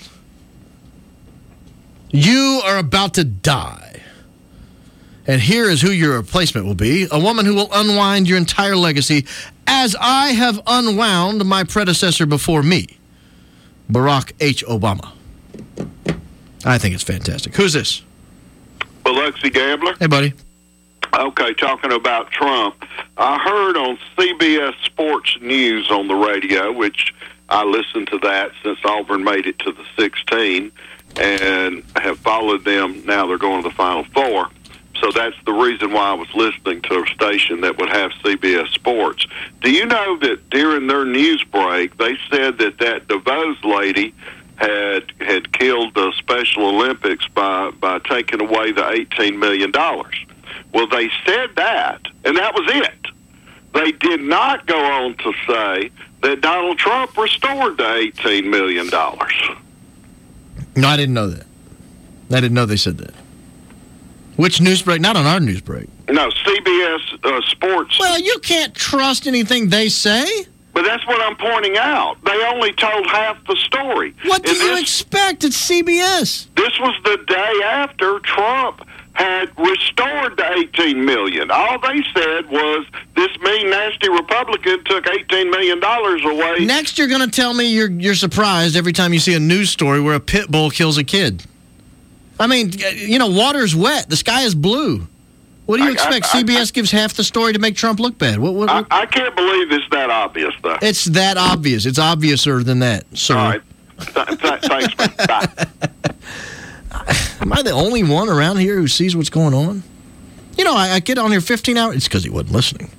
You are about to die. And here is who your replacement will be. A woman who will unwind your entire legacy as I have unwound my predecessor before me, Barack H. Obama. I think it's fantastic. Who's this? Biloxi Gambler. Hey, buddy. Okay, talking about Trump. I heard on C B S Sports News on the radio, which I listened to that since Auburn made it to the sixteen, and have followed them. Now they're going to the Final Four. So that's the reason why I was listening to a station that would have C B S Sports. Do you know that during their news break, they said that that DeVos lady had had killed the Special Olympics by, by taking away the eighteen million dollars? Well, they said that, and that was it. They did not go on to say that Donald Trump restored the eighteen million dollars. No, I didn't know that. I didn't know they said that. Which news break? Not on our news break. No, C B S uh, Sports. Well, you can't trust anything they say. But that's what I'm pointing out. They only told half the story. What do and you this, expect? It's C B S. This was the day after Trump had restored the eighteen million dollars. All they said was this mean, nasty Republican took eighteen million dollars away. Next, you're going to tell me you're you're surprised every time you see a news story where a pit bull kills a kid. I mean, you know, water's wet. The sky is blue. What do you I, expect? I, I, C B S gives half the story to make Trump look bad. What, what, what? I, I can't believe it's that obvious, though. It's that obvious. It's obviouser than that, sir. All right. Th- th- thanks, man. Bye. Am I the only one around here who sees what's going on? You know, I, I get on here fifteen hours. It's because he wasn't listening.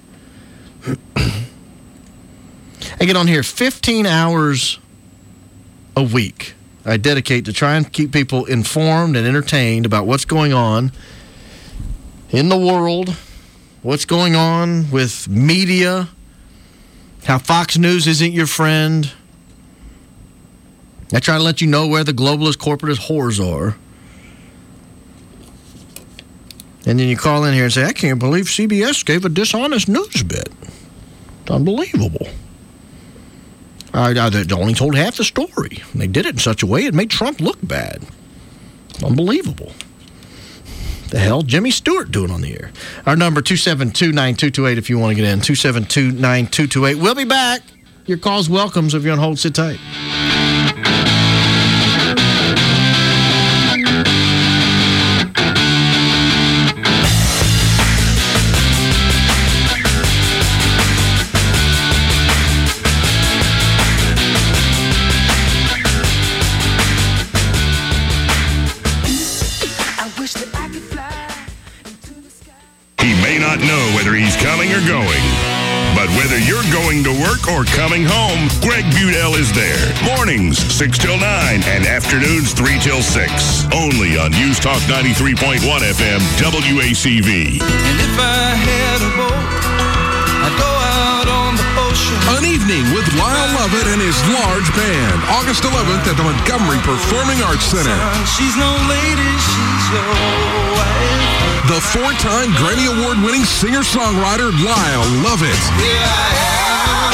I get on here fifteen hours a week. I dedicate to try and keep people informed and entertained about what's going on in the world, what's going on with media, how Fox News isn't your friend. I try to let you know where the globalist corporatist whores are. And then you call in here and say, I can't believe C B S gave a dishonest news bit. It's unbelievable. I, I they only told half the story. And they did it in such a way it made Trump look bad. Unbelievable. The hell Jimmy Stewart doing on the air? Our number, two seven two, nine two two eight if you want to get in. two seven two, nine two two eight. We'll be back. Your call's welcome, so if you're on hold, sit tight. he's coming or going. But whether you're going to work or coming home, Greg Budell is there. Mornings, six till nine, and afternoons, three till six. Only on News Talk ninety-three point one F M, W A C V. And if I had a boat, I'd go out on the ocean. An evening with Lyle Lovett and his large band. August eleventh at the Montgomery Performing Arts Center. She's no lady, she's your wife. The four-time Grammy Award-winning singer-songwriter Lyle Lovett. Here I am.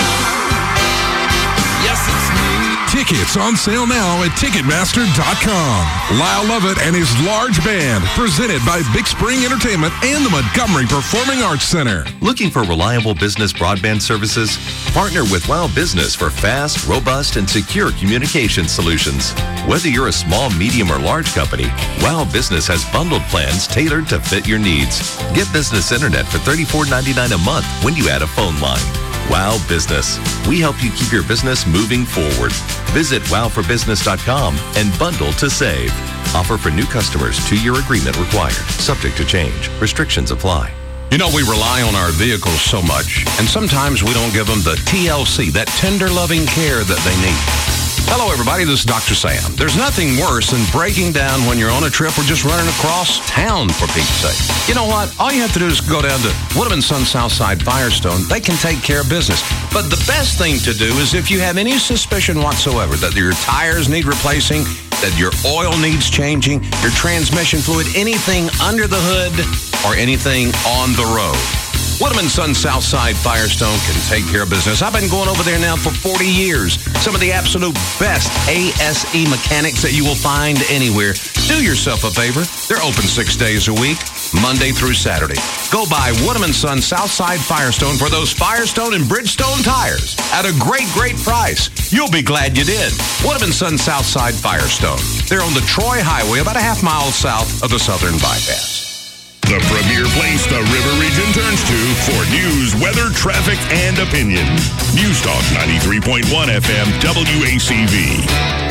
Yes, it's me. Tickets on sale now at Ticketmaster dot com. Lyle Lovett and his large band, presented by Big Spring Entertainment and the Montgomery Performing Arts Center. Looking for reliable business broadband services? Partner with WOW Business for fast, robust, and secure communication solutions. Whether you're a small, medium, or large company, WOW Business has bundled plans tailored to fit your needs. Get business internet for thirty-four ninety-nine a month when you add a phone line. WOW Business. We help you keep your business moving forward. Visit wow for business dot com and bundle to save. Offer for new customers. Two-year agreement required. Subject to change. Restrictions apply. You know, we rely on our vehicles so much, and sometimes we don't give them the T L C, that tender, loving care that they need. Hello, everybody. This is Doctor Sam. There's nothing worse than breaking down when you're on a trip or just running across town, for Pete's sake. You know what? All you have to do is go down to Woodham and Son Southside Firestone. They can take care of business. But the best thing to do is if you have any suspicion whatsoever that your tires need replacing, that your oil needs changing, your transmission fluid, anything under the hood or anything on the road, Woodham and Son Southside Firestone can take care of business. I've been going over there now for forty years. Some of the absolute best A S E mechanics that you will find anywhere. Do yourself a favor. They're open six days a week, Monday through Saturday. Go by Woodham and Son Southside Firestone for those Firestone and Bridgestone tires at a great, great price. You'll be glad you did. Woodham and Son Southside Firestone. They're on the Troy Highway, about a half mile south of the Southern Bypass. The premier place the River Region turns to for news, weather, traffic, and opinion. News Talk ninety-three point one F M, W A C V.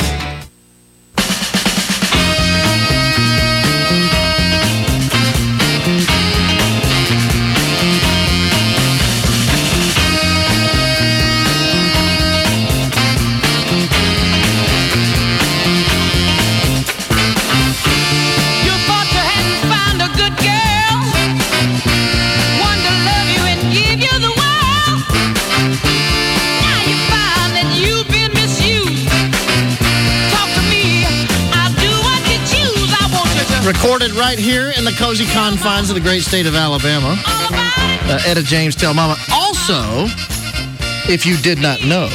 Recorded right here in the cozy confines of the great state of Alabama. Uh, Etta James, Tell Mama. Also, if you did not know,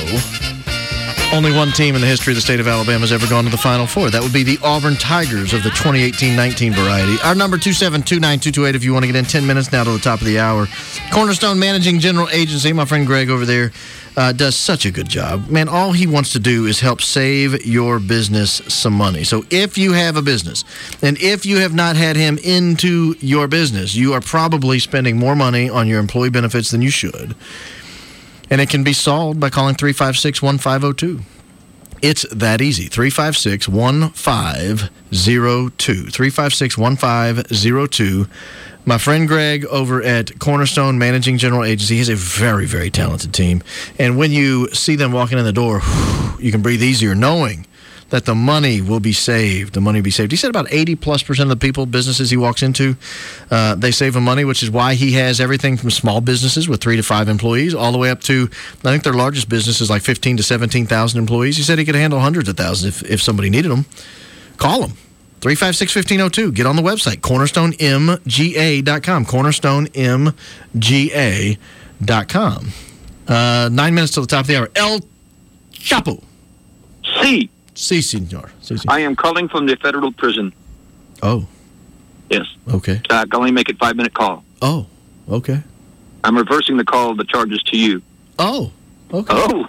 only one team in the history of the state of Alabama has ever gone to the Final Four. That would be the Auburn Tigers of the twenty eighteen nineteen variety. Our number two seven two nine two two eight if you want to get in. ten minutes now to the top of the hour. Cornerstone Managing General Agency, my friend Greg over there, Uh, does such a good job. Man, all he wants to do is help save your business some money. So if you have a business, and if you have not had him into your business, you are probably spending more money on your employee benefits than you should. And it can be solved by calling three five six, one five zero two. It's that easy. three five six, one five zero two. three five six, one five zero two. My friend Greg over at Cornerstone Managing General Agency, he has a very, very talented team. And when you see them walking in the door, you can breathe easier knowing that the money will be saved. The money will be saved. He said about eighty plus percent of the people, businesses he walks into, uh, they save him money, which is why he has everything from small businesses with three to five employees all the way up to, I think their largest business is like fifteen to seventeen thousand employees. He said he could handle hundreds of thousands if, if somebody needed them. Call him. three five six, one five zero two. Get on the website, cornerstone m g a dot com. cornerstone m g a dot com. Uh, nine minutes to the top of the hour. El Chapo. Si. Si, senor. Si, senor. I am calling from the federal prison. Oh. Yes. Okay. Uh, I can only make it five-minute call. Oh, okay. I'm reversing the call of the charges to you. Oh, okay. Oh.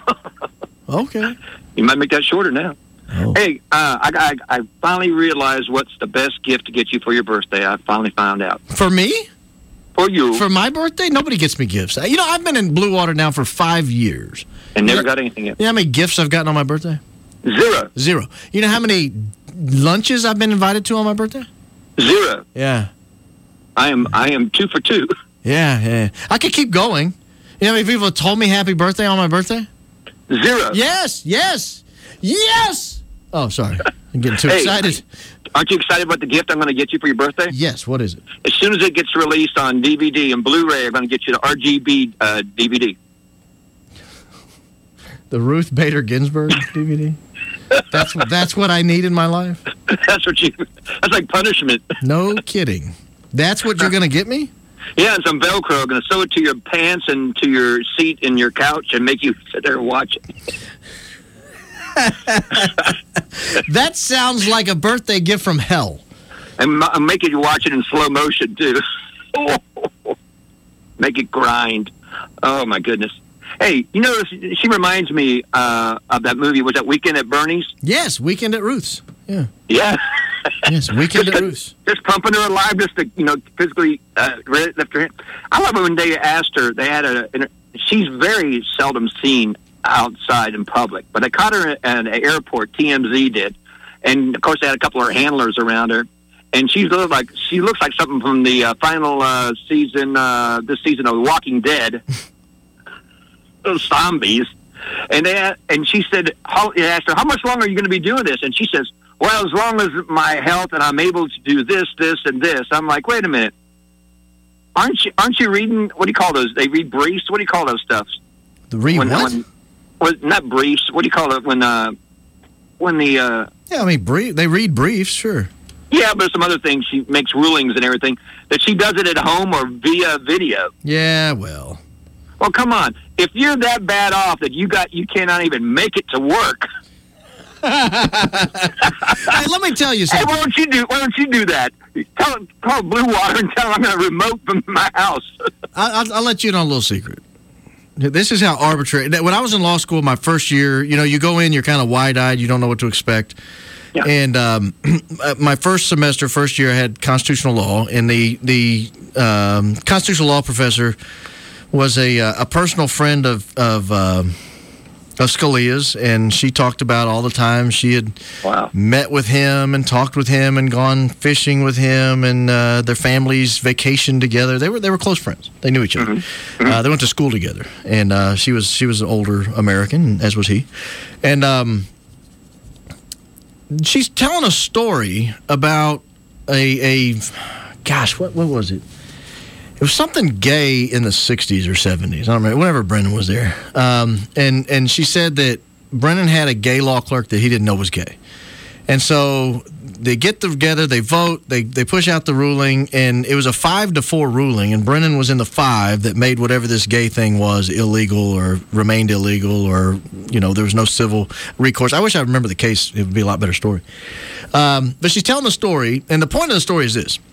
Okay. You might make that shorter now. Oh. Hey, uh, I, I, I finally realized what's the best gift to get you for your birthday. I finally found out. For me? For you. For my birthday? Nobody gets me gifts. You know, I've been in Blue Water now for five years. And never you know, got anything yet. You know how many gifts I've gotten on my birthday? Zero. Zero. You know how many lunches I've been invited to on my birthday? Zero. Yeah. I am I am two for two. Yeah, yeah. I could keep going. You know how many people have told me happy birthday on my birthday? Zero. Yes, yes, yes. Oh, sorry. I'm getting too Hey, excited. Aren't you excited about the gift I'm going to get you for your birthday? Yes, what is it? As soon as it gets released on D V D and Blu-ray, I'm going to get you the R G B uh, D V D. The Ruth Bader Ginsburg D V D? That's what, that's what I need in my life? That's what you. That's like punishment. No kidding. That's what you're going to get me? Yeah, and some Velcro. I'm going to sew it to your pants and to your seat and your couch and make you sit there and watch it. That sounds like a birthday gift from hell. And I'm making you watch it in slow motion, too. Make it grind. Oh, my goodness. Hey, you know, she reminds me uh, of that movie. Was that Weekend at Bernie's? Yes, Weekend at Ruth's. Yeah. Yeah. Yes, Weekend at Ruth's. Just pumping her alive, just to, you know, physically uh, lift her hand. I love it when they asked her, they had a, she's very seldom seen outside in public, but they caught her at an airport, T M Z did. And, of course, they had a couple of her handlers around her. And she looks like she looks like something from the uh, final uh, season, uh, this season of Walking Dead. Those zombies. And they had, and she said, how, they asked her, how much longer are you going to be doing this? And she says, well, as long as my health and I'm able to do this, this, and this. I'm like, wait a minute. Aren't you, aren't you reading, what do you call those? They read briefs? What do you call those stuffs? The read when, what? When, well, not briefs. What do you call it when, uh, when the... Uh, yeah, I mean, brief, they read briefs, sure. Yeah, but some other things. She makes rulings and everything. That she does it at home or via video. Yeah, well... Well, come on. If you're that bad off that you got, you cannot even make it to work. Hey, let me tell you something. Hey, why don't you do? Why don't you do that? Tell call Blue Water and tell them I'm going to remote from my house. I, I'll, I'll let you in on a little secret. This is how arbitrary. When I was in law school, my first year, you know, you go in, you're kind of wide-eyed, you don't know what to expect. Yeah. And um, my first semester, first year, I had constitutional law, and the the um, constitutional law professor was a uh, a personal friend of of, uh, of Scalia's, and she talked about all the time she had wow. met with him and talked with him and gone fishing with him, and uh, their families vacationed together. They were they were close friends. They knew each other. Mm-hmm. Uh, they went to school together, and uh, she was she was an older American, as was he, and um, she's telling a story about a a gosh, what what was it? It was something gay in the sixties or seventies. I don't remember. Whenever Brennan was there. Um, and, and she said that Brennan had a gay law clerk that he didn't know was gay. And so they get together, they vote, they, they push out the ruling, and it was a five to four ruling, and Brennan was in the five that made whatever this gay thing was illegal or remained illegal, or, you know, there was no civil recourse. I wish I remember the case. It would be a lot better story. Um, but she's telling the story, and the point of the story is this.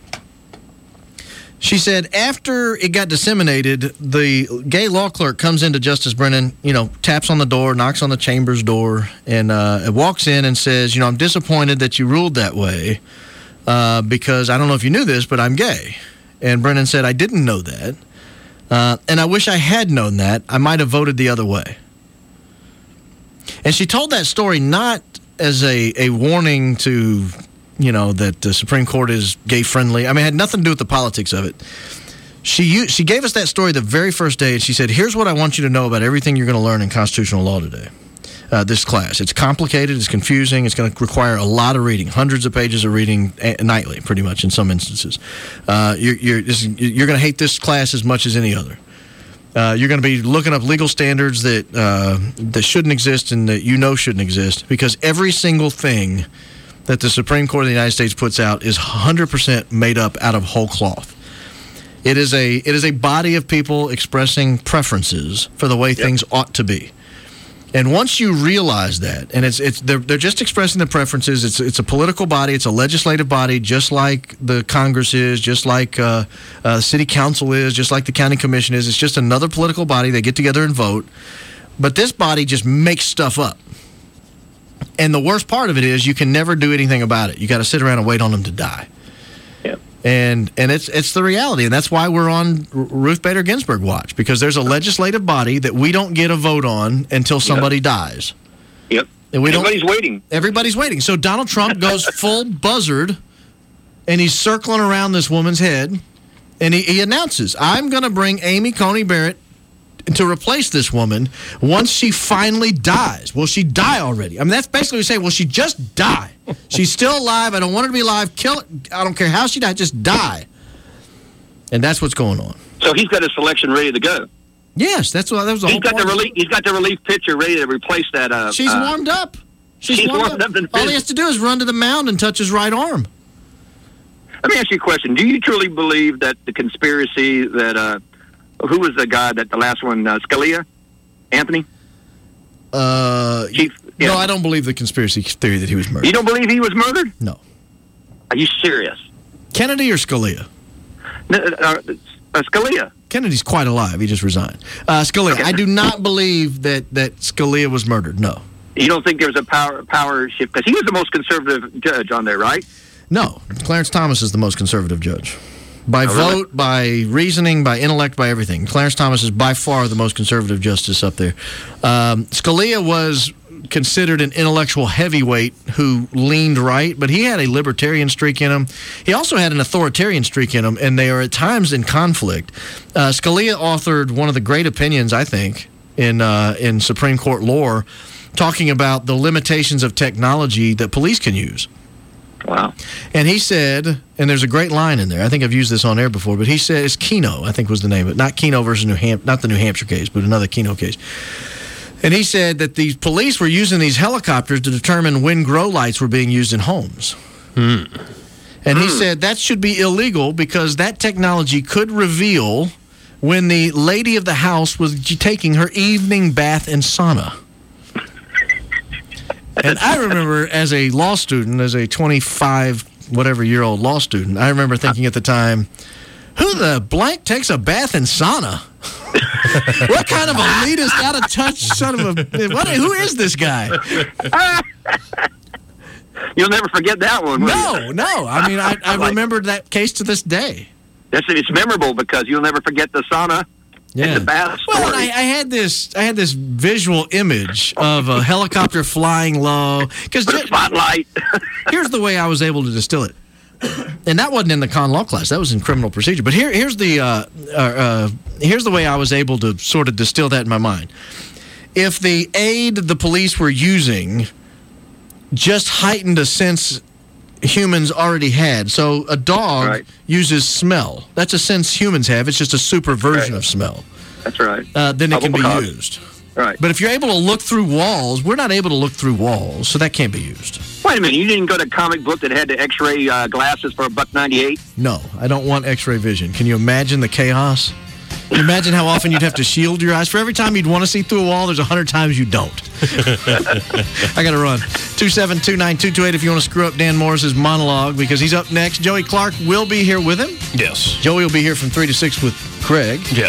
She said after it got disseminated, the gay law clerk comes into Justice Brennan, you know, taps on the door, knocks on the chamber's door, and uh, walks in and says, you know, I'm disappointed that you ruled that way uh, because I don't know if you knew this, but I'm gay. And Brennan said, I didn't know that. Uh, and I wish I had known that. I might have voted the other way. And she told that story not as a, a warning to... you know, that the Supreme Court is gay-friendly. I mean, it had nothing to do with the politics of it. She used, she gave us that story the very first day, and she said, here's what I want you to know about everything you're going to learn in constitutional law today, uh, this class. It's complicated, it's confusing, it's going to require a lot of reading, hundreds of pages of reading a- nightly, pretty much, in some instances. Uh, you're you're, you're going to hate this class as much as any other. Uh, you're going to be looking up legal standards that uh, that shouldn't exist and that you know shouldn't exist, because every single thing that the Supreme Court of the United States puts out is one hundred percent made up out of whole cloth. It is a it is a body of people expressing preferences for the way yep. things ought to be. And once you realize that, and it's it's they're they're just expressing the preferences. It's it's a political body. It's a legislative body, just like the Congress is, just like uh, uh, City Council is, just like the County Commission is. It's just another political body. They get together and vote. But this body just makes stuff up. And the worst part of it is you can never do anything about it. You got to sit around and wait on them to die. Yeah. And and it's it's the reality, and that's why we're on Ruth Bader Ginsburg watch, because there's a legislative body that we don't get a vote on until somebody yep. dies. Yep. And we everybody's don't, waiting. Everybody's waiting. So Donald Trump goes full buzzard, and he's circling around this woman's head, And he, he announces, I'm going to bring Amy Coney Barrett to replace this woman once she finally dies. Will she die already? I mean, that's basically what we say. Will she just die? She's still alive. I don't want her to be alive. Kill it. I don't care how she died. Just die. And that's what's going on. So he's got his selection ready to go. Yes, that's what that was the he's whole got point. the relief. He's got the relief pitcher ready to replace that. Uh, She's uh, warmed up. She's, she's warmed, warmed up. up and All he has to do is run to the mound and touch his right arm. Let me ask you a question. Do you truly believe that the conspiracy that uh, who was the guy that the last one uh, Scalia, Anthony? Uh, Chief. Yeah. No, I don't believe the conspiracy theory that he was murdered. You don't believe he was murdered? No. Are you serious? Kennedy or Scalia? No, uh, uh, Scalia. Kennedy's quite alive. He just resigned. Uh, Scalia. Okay. I do not believe that, that Scalia was murdered. No. You don't think there was a power power shift? Because he was the most conservative judge on there, right? No. Clarence Thomas is the most conservative judge. By Oh, vote, really? by reasoning, by intellect, by everything. Clarence Thomas is by far the most conservative justice up there. Um, Scalia was considered an intellectual heavyweight who leaned right, but he had a libertarian streak in him. He also had an authoritarian streak in him, and they are at times in conflict. Uh, Scalia authored one of the great opinions, I think, in uh, in Supreme Court lore, talking about the limitations of technology that police can use. Wow. And he said, and there's a great line in there. I think I've used this on air before, but he said, it's Keno, I think was the name of it. Not Keno versus New Hampshire, not the New Hampshire case, but another Keno case. And he said that these police were using these helicopters to determine when grow lights were being used in homes. Hmm. And he said that should be illegal because that technology could reveal when the lady of the house was taking her evening bath and sauna. And I remember as a law student, as a twenty-five whatever year old law student, I remember thinking at the time, who the blank takes a bath in sauna? What kind of elitist, out of touch son of a... What, who is this guy? You'll never forget that one, will No, you? no. I mean, I, I remembered that case to this day. That's, it's memorable because you'll never forget the sauna and the bath story. Well, I, I had this, I had this visual image of a helicopter flying low. Because spotlight. Here's the way I was able to distill it, and that wasn't in the con law class. That was in criminal procedure. But here, here's the, uh, uh, uh, here's the way I was able to sort of distill that in my mind. If the aid the police were using just heightened a sense humans already had. So a dog Right. uses smell. That's a sense humans have. It's just a super version of smell. That's right. Uh, then it can be Probable cause. used. Right. But if you're able to look through walls, we're not able to look through walls, so that can't be used. Wait a minute. You didn't go to a comic book that had the X-ray uh, glasses for a buck ninety-eight? No, I don't want X-ray vision. Can you imagine the chaos? Can you imagine how often you'd have to shield your eyes? For every time you'd want to see through a wall, there's a hundred times you don't. I got to run. two seven two, nine two two eight if you want to screw up Dan Morris's monologue, because he's up next. Joey Clark will be here with him. Yes. Joey will be here from three to six with Craig. Yes.